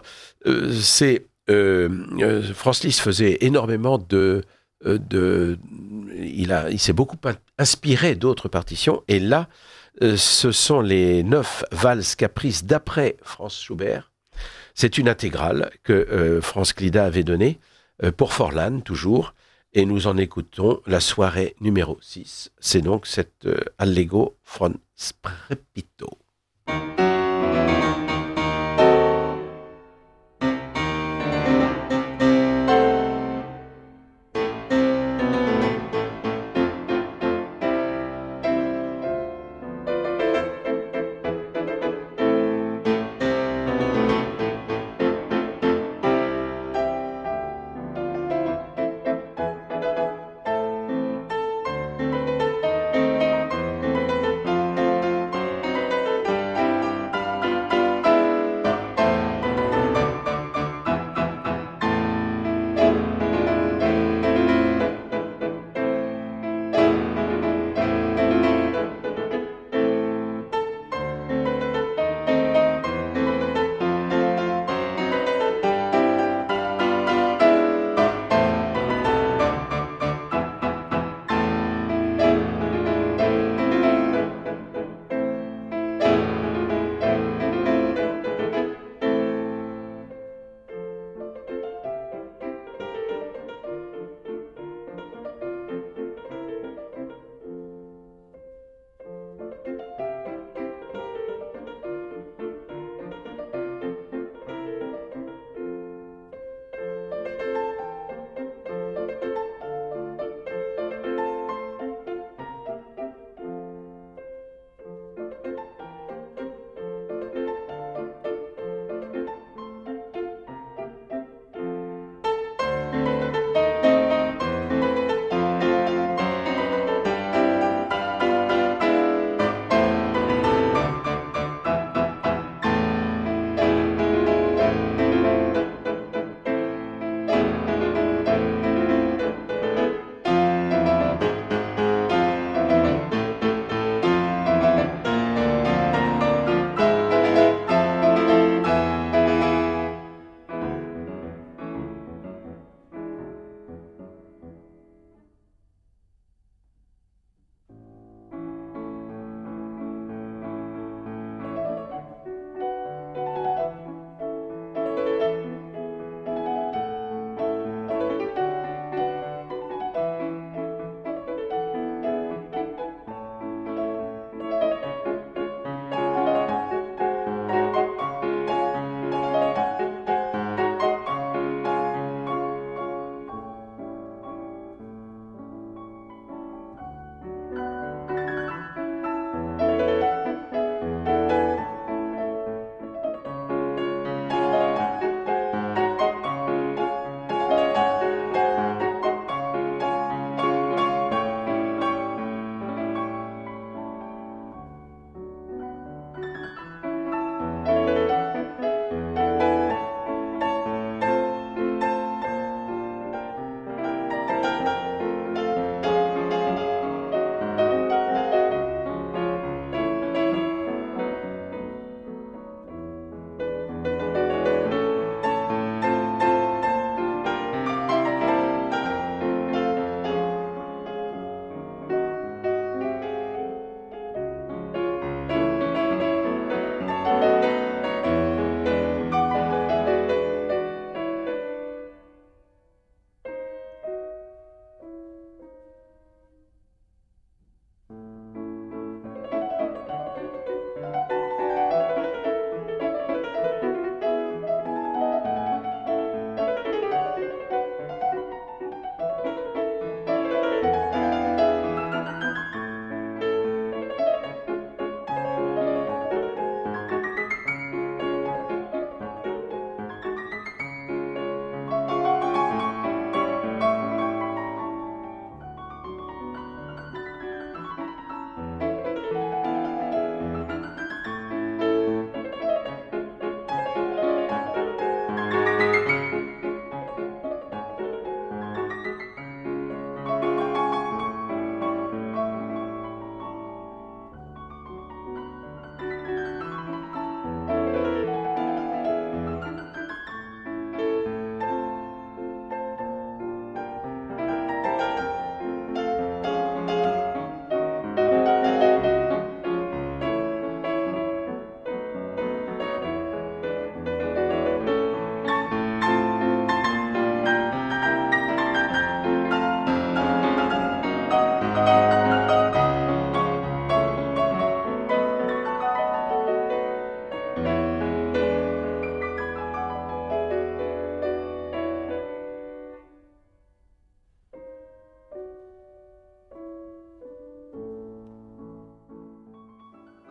Franz Liszt faisait énormément il s'est beaucoup inspiré d'autres partitions, et là, ce sont les 9 valses caprices d'après Franz Schubert. C'est une intégrale que Franz Klida avait donnée pour Forlan, toujours, et nous en écoutons la soirée numéro 6. C'est donc cette Allegro from Sprepito.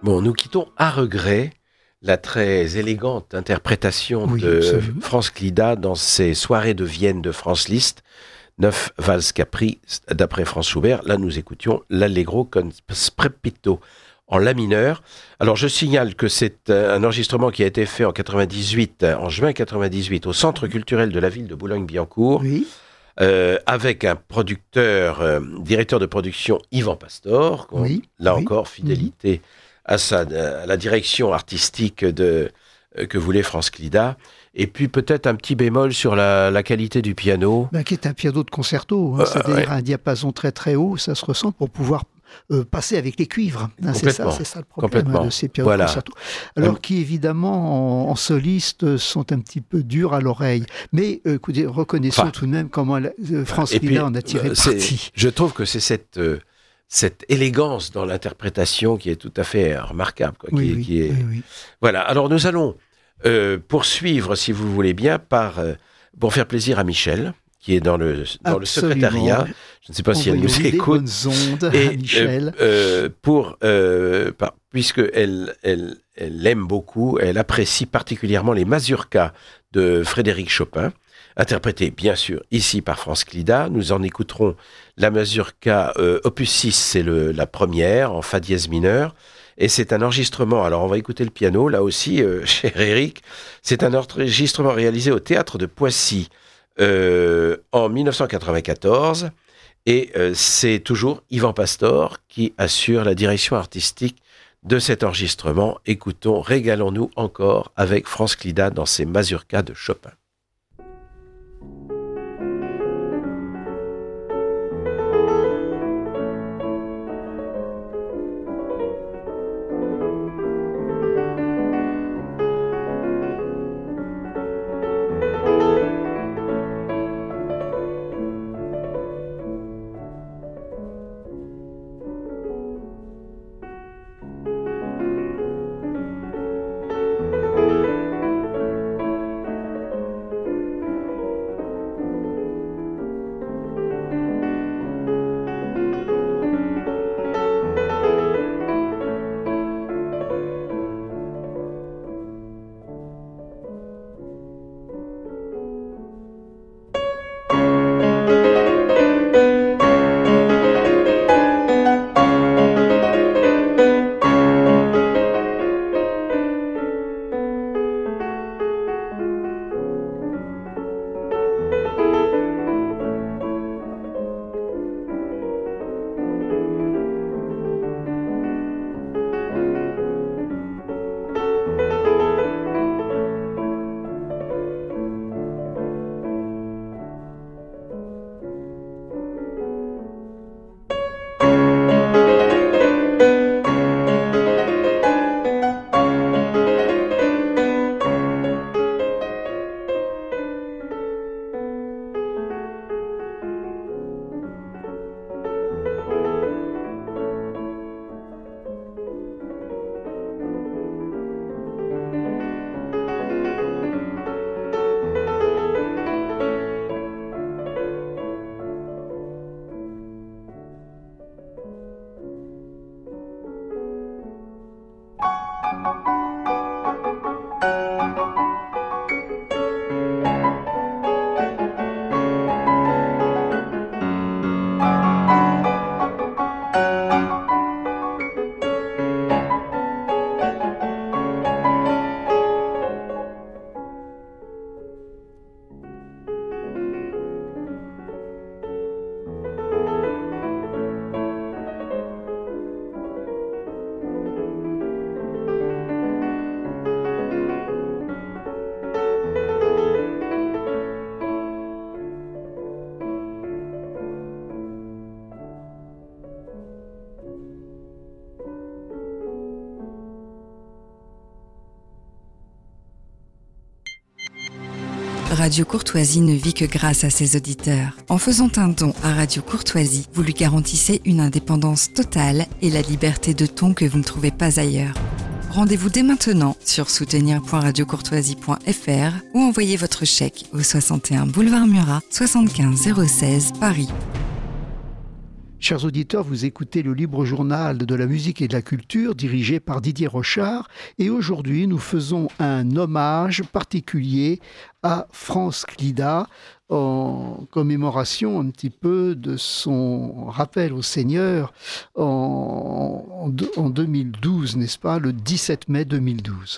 Bon, nous quittons à regret la très élégante interprétation Oui, de absolument. Franz Klida dans ses soirées de Vienne de Franz Liszt, 9 valses Capri d'après Franz Schubert. Là, nous écoutions l'Allegro con sprepito en la mineur. Alors, je signale que c'est un enregistrement qui a été fait en juin 98, au Centre culturel de la ville de Boulogne-Billancourt, Oui. avec un producteur, directeur de production, Yvan Pastor. Oui. Là Oui. encore, fidélité à la direction artistique que voulait Franz Klida. Et puis peut-être un petit bémol sur la qualité du piano. Qui est un piano de concerto, c'est-à-dire un diapason très très haut, ça se ressent pour pouvoir passer avec les cuivres. C'est ça le problème de ces pianos de concerto. Alors qui évidemment en soliste sont un petit peu durs à l'oreille. Mais écoutez, reconnaissons tout de même comment Franz Klida en a tiré parti. Je trouve que c'est cette élégance dans l'interprétation qui est tout à fait remarquable. Quoi, Oui. Voilà, alors nous allons poursuivre, si vous voulez bien, pour faire plaisir à Michel, qui est dans le secrétariat. Je ne sais pas si elle nous écoute. Des bonnes ondes à Michel. Puisqu'elle aime beaucoup, elle apprécie particulièrement les mazurkas de Frédéric Chopin, interprétés bien sûr ici par Franz Klida. Nous en écouterons la mazurka opus 6, c'est la première en fa dièse mineur. Et c'est un enregistrement, alors on va écouter le piano, là aussi, cher Eric, c'est un enregistrement réalisé au Théâtre de Poissy en 1994, et c'est toujours Yvan Pastor qui assure la direction artistique de cet enregistrement. Écoutons, régalons-nous encore avec Franz Klida dans ses mazurkas de Chopin. Radio Courtoisie ne vit que grâce à ses auditeurs. En faisant un don à Radio Courtoisie, vous lui garantissez une indépendance totale et la liberté de ton que vous ne trouvez pas ailleurs. Rendez-vous dès maintenant sur soutenir.radiocourtoisie.fr ou envoyez votre chèque au 61 boulevard Murat, 75 016 Paris. Chers auditeurs, vous écoutez le Libre Journal de la musique et de la culture dirigé par Didier Rochard. Et aujourd'hui, nous faisons un hommage particulier à Franz Klida en commémoration un petit peu de son rappel au Seigneur en 2012, n'est-ce pas, le 17 mai 2012.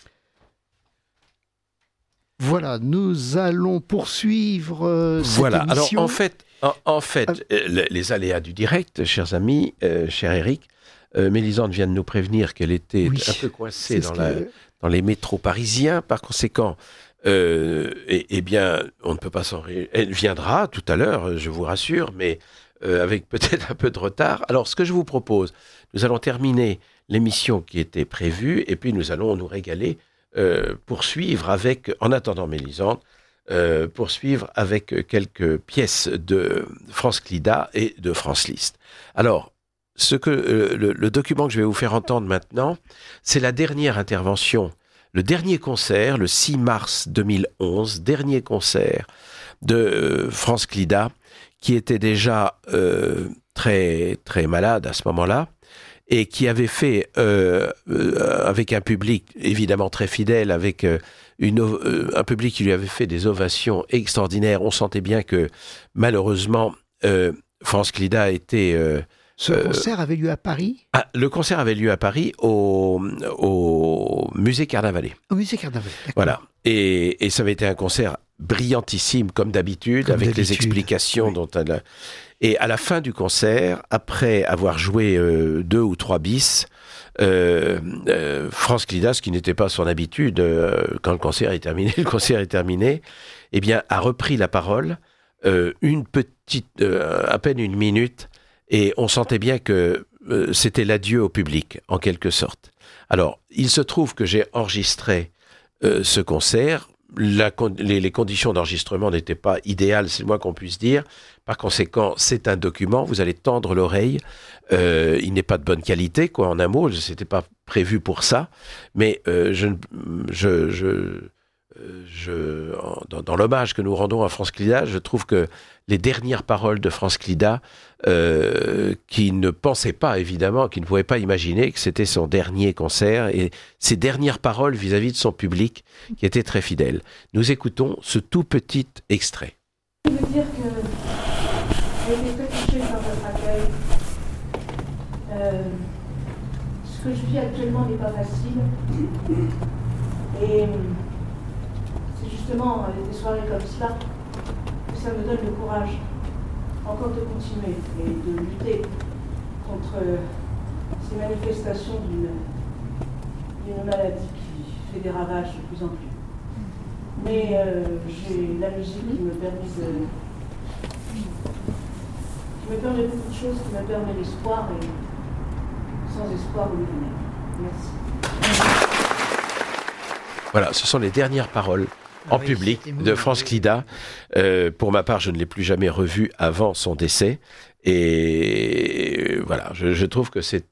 Voilà, nous allons poursuivre cette voilà. émission. Alors, en fait, les aléas du direct, chers amis, cher Eric, Mélisande vient de nous prévenir qu'elle était un peu coincée dans les métros parisiens. Par conséquent, eh bien, on ne peut pas s'en réjouir. Elle viendra tout à l'heure, je vous rassure, mais avec peut-être un peu de retard. Alors, ce que je vous propose, nous allons terminer l'émission qui était prévue, et puis nous allons nous régaler, poursuivre avec, en attendant Mélisande, poursuivre avec quelques pièces de Franz Klida et de Franz Liszt. Alors, le document que je vais vous faire entendre maintenant, c'est la dernière intervention, le dernier concert, le 6 mars 2011, dernier concert de Franz Klida, qui était déjà très, très malade à ce moment-là, et qui avait fait, avec un public évidemment très fidèle, avec un public qui lui avait fait des ovations extraordinaires. On sentait bien que, malheureusement, Franz Klida était... Ce concert avait lieu à Paris ? Le concert avait lieu à Paris, au Musée Carnavalet. Au Musée Carnavalet, d'accord. Voilà. Et ça avait été un concert brillantissime, comme d'abord, avec les explications dont elle a... Et à la fin du concert, après avoir joué 2 ou 3 bis, Franz Klida, ce qui n'était pas son habitude, quand le concert est terminé, eh bien, a repris la parole, à peine une minute, et on sentait bien que c'était l'adieu au public, en quelque sorte. Alors, il se trouve que j'ai enregistré ce concert. Les conditions d'enregistrement n'étaient pas idéales, c'est le moins qu'on puisse dire. Par conséquent, c'est un document, vous allez tendre l'oreille. Il n'est pas de bonne qualité, quoi, en un mot, c'était pas prévu pour ça. Mais dans l'hommage que nous rendons à Franz Klida, je trouve que les dernières paroles de Franz Klida, qui ne pensait pas, évidemment, qui ne pouvait pas imaginer que c'était son dernier concert, et ses dernières paroles vis-à-vis de son public, qui était très fidèle. Nous écoutons ce tout petit extrait. Je veux dire que j'ai été très touchée par votre accueil. Ce que je vis actuellement n'est pas facile. Et c'est justement avec des soirées comme cela que ça me donne le courage encore de continuer et de lutter contre ces manifestations d'une maladie qui fait des ravages de plus en plus. Mais j'ai la musique qui me permet beaucoup de choses, qui me permet l'espoir, et sans espoir, au lumière. Merci. Voilà, ce sont les dernières paroles en public de Franz Klida. Pour ma part, je ne l'ai plus jamais revu avant son décès. Et voilà, je trouve que c'est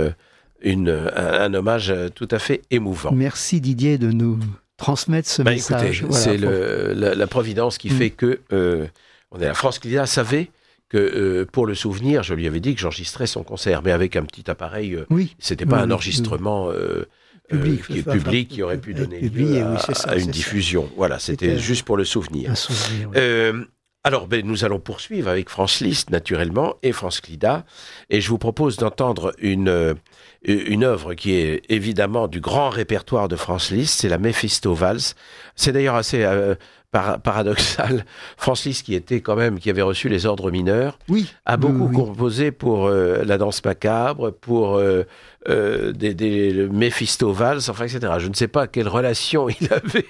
un hommage tout à fait émouvant. Merci Didier de nous transmettre ce message. Écoutez, c'est la providence qui fait que on est là. Franz Klida savait que pour le souvenir, je lui avais dit que j'enregistrais son concert, mais avec un petit appareil. C'était pas un enregistrement public qui aurait pu donner lieu à une diffusion. Voilà, c'était juste pour le souvenir. Un souvenir, oui. Alors, nous allons poursuivre avec Franz Liszt, naturellement, et Franz Klida. Et je vous propose d'entendre une œuvre qui est évidemment du grand répertoire de Franz Liszt, c'est la Mephisto Valse. C'est d'ailleurs assez paradoxal. Franz Liszt, qui avait reçu les ordres mineurs, a beaucoup composé pour la danse macabre, pour des Mephisto Valse, enfin, etc. Je ne sais pas quelle relation il avait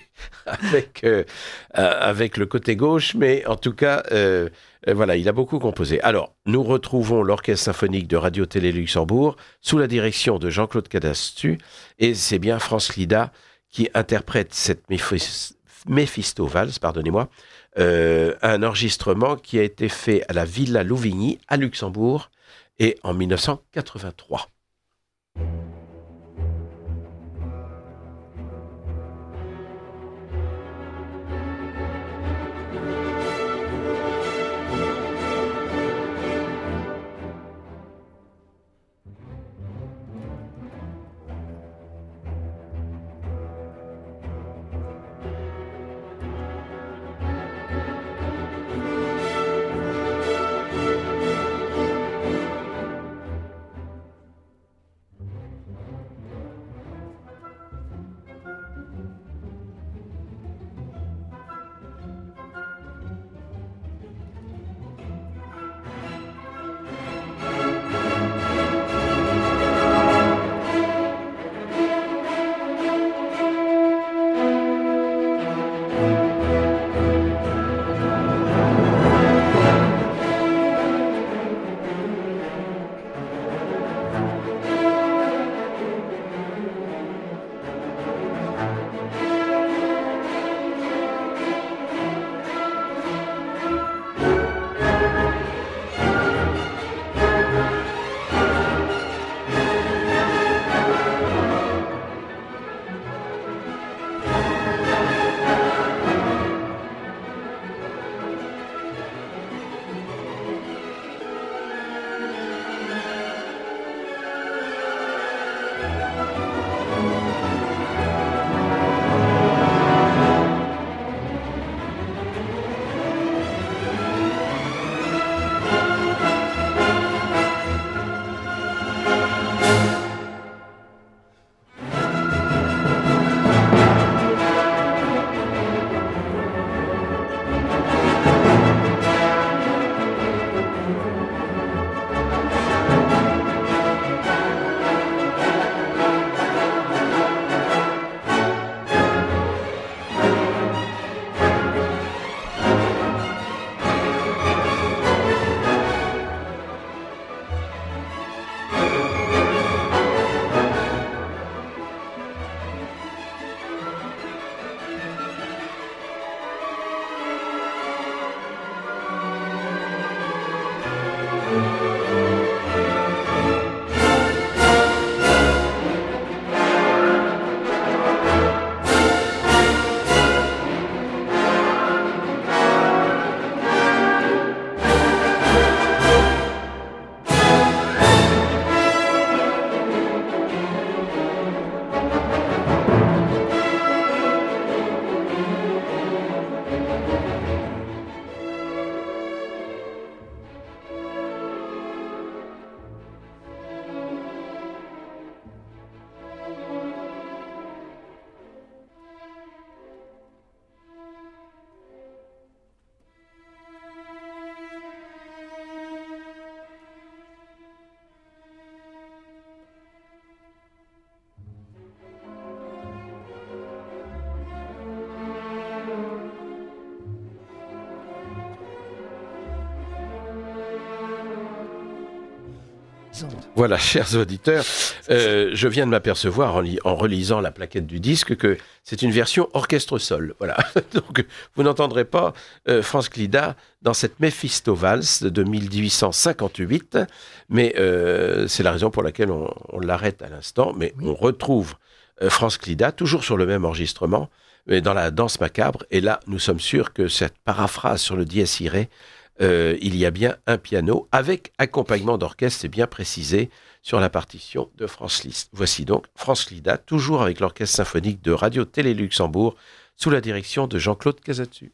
avec le côté gauche, mais en tout cas, voilà, il a beaucoup composé. Alors, nous retrouvons l'Orchestre symphonique de Radio-Télé Luxembourg sous la direction de Jean-Claude Cadastu, et c'est bien Franz Klida qui interprète cette Mephisto Valse, pardonnez-moi, un enregistrement qui a été fait à la Villa Louvigny à Luxembourg et en 1983. Voilà, chers auditeurs, je viens de m'apercevoir en relisant la plaquette du disque que c'est une version orchestre-sol. Voilà, donc vous n'entendrez pas Franz Klida dans cette Mephisto Valse de 1858, mais c'est la raison pour laquelle on l'arrête à l'instant, mais on retrouve Franz Klida, toujours sur le même enregistrement, mais dans la danse macabre, et là, nous sommes sûrs que cette paraphrase sur le dies irae, il y a bien un piano avec accompagnement d'orchestre, c'est bien précisé sur la partition de Franz Liszt. Voici donc Franz Klida, toujours avec l'Orchestre symphonique de Radio-Télé Luxembourg, sous la direction de Jean-Claude Casatsu.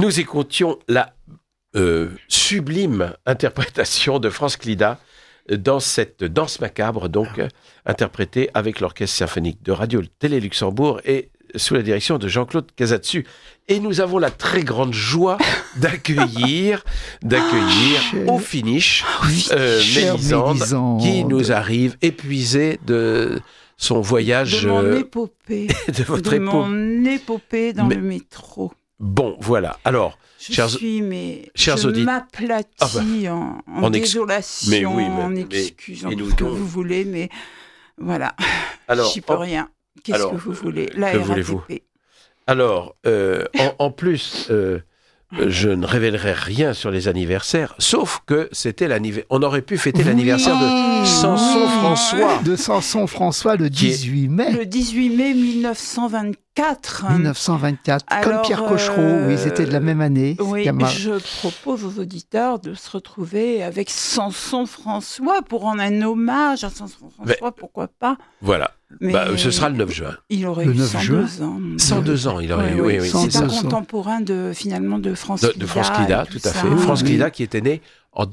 nous écoutions la sublime interprétation de Franz Klida dans cette danse macabre, donc interprétée avec l'Orchestre symphonique de Radio-Télé Luxembourg et sous la direction de Jean-Claude Casatsu. Et nous avons la très grande joie d'accueillir au finish Mélisande, qui nous arrive épuisée de son voyage... De mon épopée. de mon épopée dans le métro. Bon, voilà. Alors, je m'aplatis en désolation, en excuses, en tout ce que vous voulez, mais voilà, j'y peux rien. Qu'est-ce que vous voulez? La RATP. Voulez-vous? Alors, en plus, je ne révélerai rien sur les anniversaires, sauf que c'était l'anniversaire. On aurait pu fêter l'anniversaire de Samson François. De Samson François le 18 mai. Le 18 mai 1924. 1924. Alors, comme Pierre Cochereau, oui, c'était de la même année. Oui, je propose aux auditeurs de se retrouver avec Samson François pour rendre un hommage à Samson François, pourquoi pas. Voilà. Ce sera le 9 juin. Il aurait eu 102 ans. 102 ans, il aurait eu, oui. C'est un contemporain de France Klida. De France Klida, tout à fait. France Klida qui était né en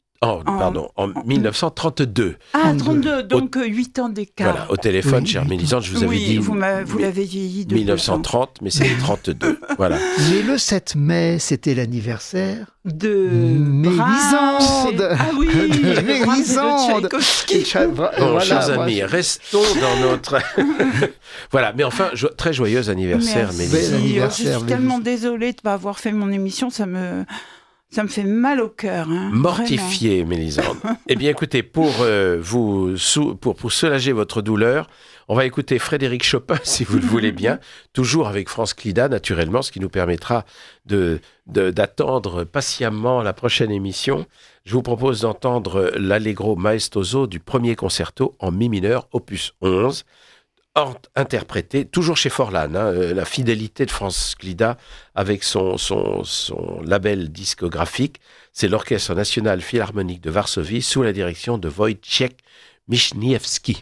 1932. Ah, 32, donc 8 ans d'écart. Voilà, au téléphone, chère Mélisande, je vous avais dit... vous l'avez vieilli de 1930, mais c'est 32, voilà. Mais le 7 mai, c'était l'anniversaire de Mélisande. Ah oui, de Mélisande. Bon, chers amis, restons dans notre... Voilà, mais enfin, très joyeux anniversaire, Mélisande. Je suis tellement désolée de ne pas avoir fait mon émission, ça me fait mal au cœur. Mortifié, Mélisande. Eh bien, écoutez, pour soulager votre douleur, on va écouter Frédéric Chopin, si vous le voulez bien, toujours avec Franz Klida, naturellement, ce qui nous permettra d'attendre patiemment la prochaine émission. Je vous propose d'entendre l'Allegro maestoso du premier concerto en mi mineur, opus 11, interprété, toujours chez Forlan, la fidélité de Franz Klida avec son label discographique. C'est l'Orchestre national philharmonique de Varsovie sous la direction de Wojciech Michniewski.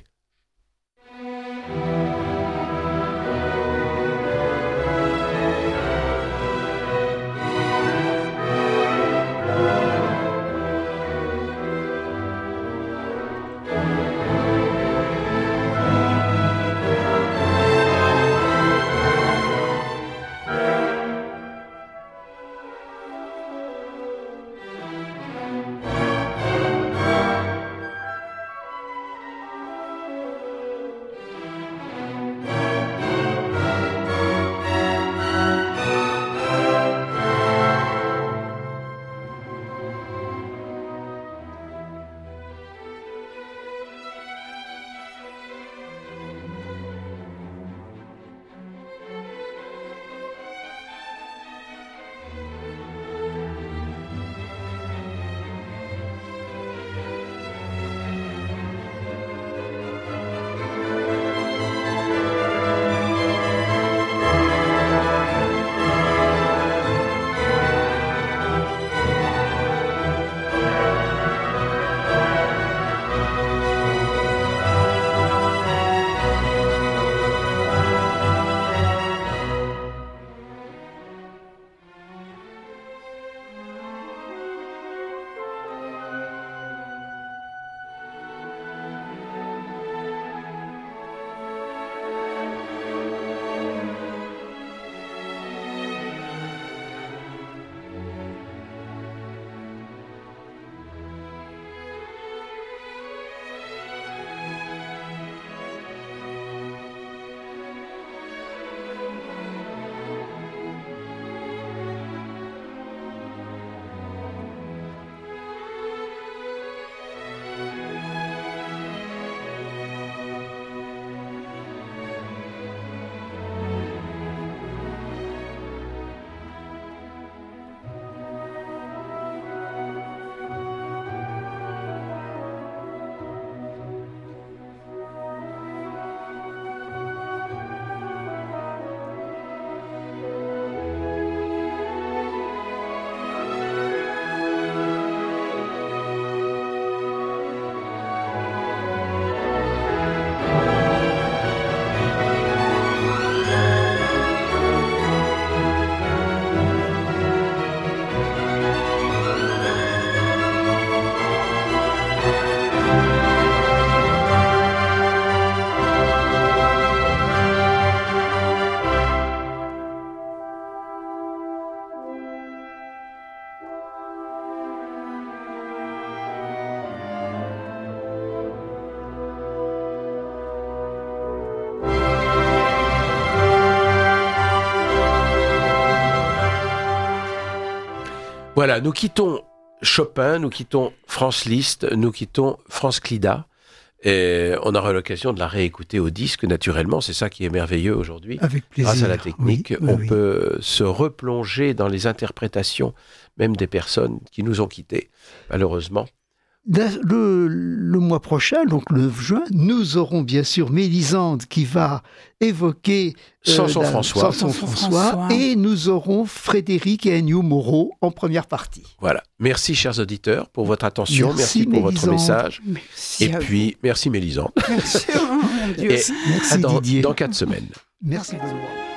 Voilà, nous quittons Chopin, nous quittons France Liszt, nous quittons France Clida. Et on aura l'occasion de la réécouter au disque, naturellement. C'est ça qui est merveilleux aujourd'hui. Avec plaisir. Grâce à la technique, on peut se replonger dans les interprétations, même des personnes qui nous ont quittés, malheureusement. Le mois prochain, donc le 9 juin, nous aurons bien sûr Mélisande qui va évoquer Samson François, et nous aurons Frédéric et Ennio Moreau en première partie. Voilà. Merci, chers auditeurs, pour votre attention. Merci pour votre message. Merci et puis, merci Mélisande. Merci, mon Dieu. Et merci Didier. Dans 4 semaines. Merci Benoît.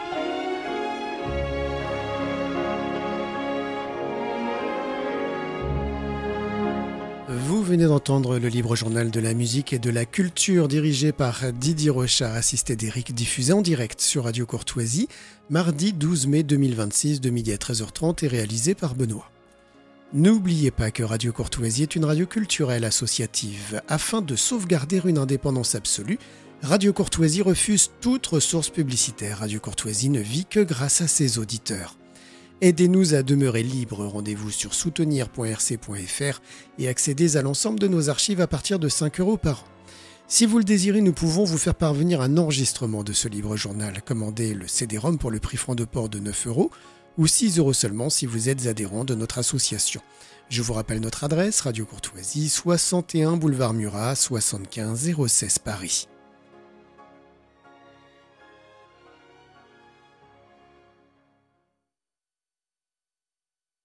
Vous venez d'entendre le libre journal de la musique et de la culture dirigé par Didier Rochard, assisté d'Éric, diffusé en direct sur Radio Courtoisie, mardi 12 mai 2026 de midi à 13h30 et réalisé par Benoît. N'oubliez pas que Radio Courtoisie est une radio culturelle associative. Afin de sauvegarder une indépendance absolue, Radio Courtoisie refuse toute ressource publicitaire. Radio Courtoisie ne vit que grâce à ses auditeurs. Aidez-nous à demeurer libres. Rendez-vous sur soutenir.rc.fr et accédez à l'ensemble de nos archives à partir de 5 € par an. Si vous le désirez, nous pouvons vous faire parvenir un enregistrement de ce libre journal. Commandez le CD-ROM pour le prix franc de port de 9 € ou 6 € seulement si vous êtes adhérent de notre association. Je vous rappelle notre adresse, Radio Courtoisie, 61 boulevard Murat, 75 016 Paris.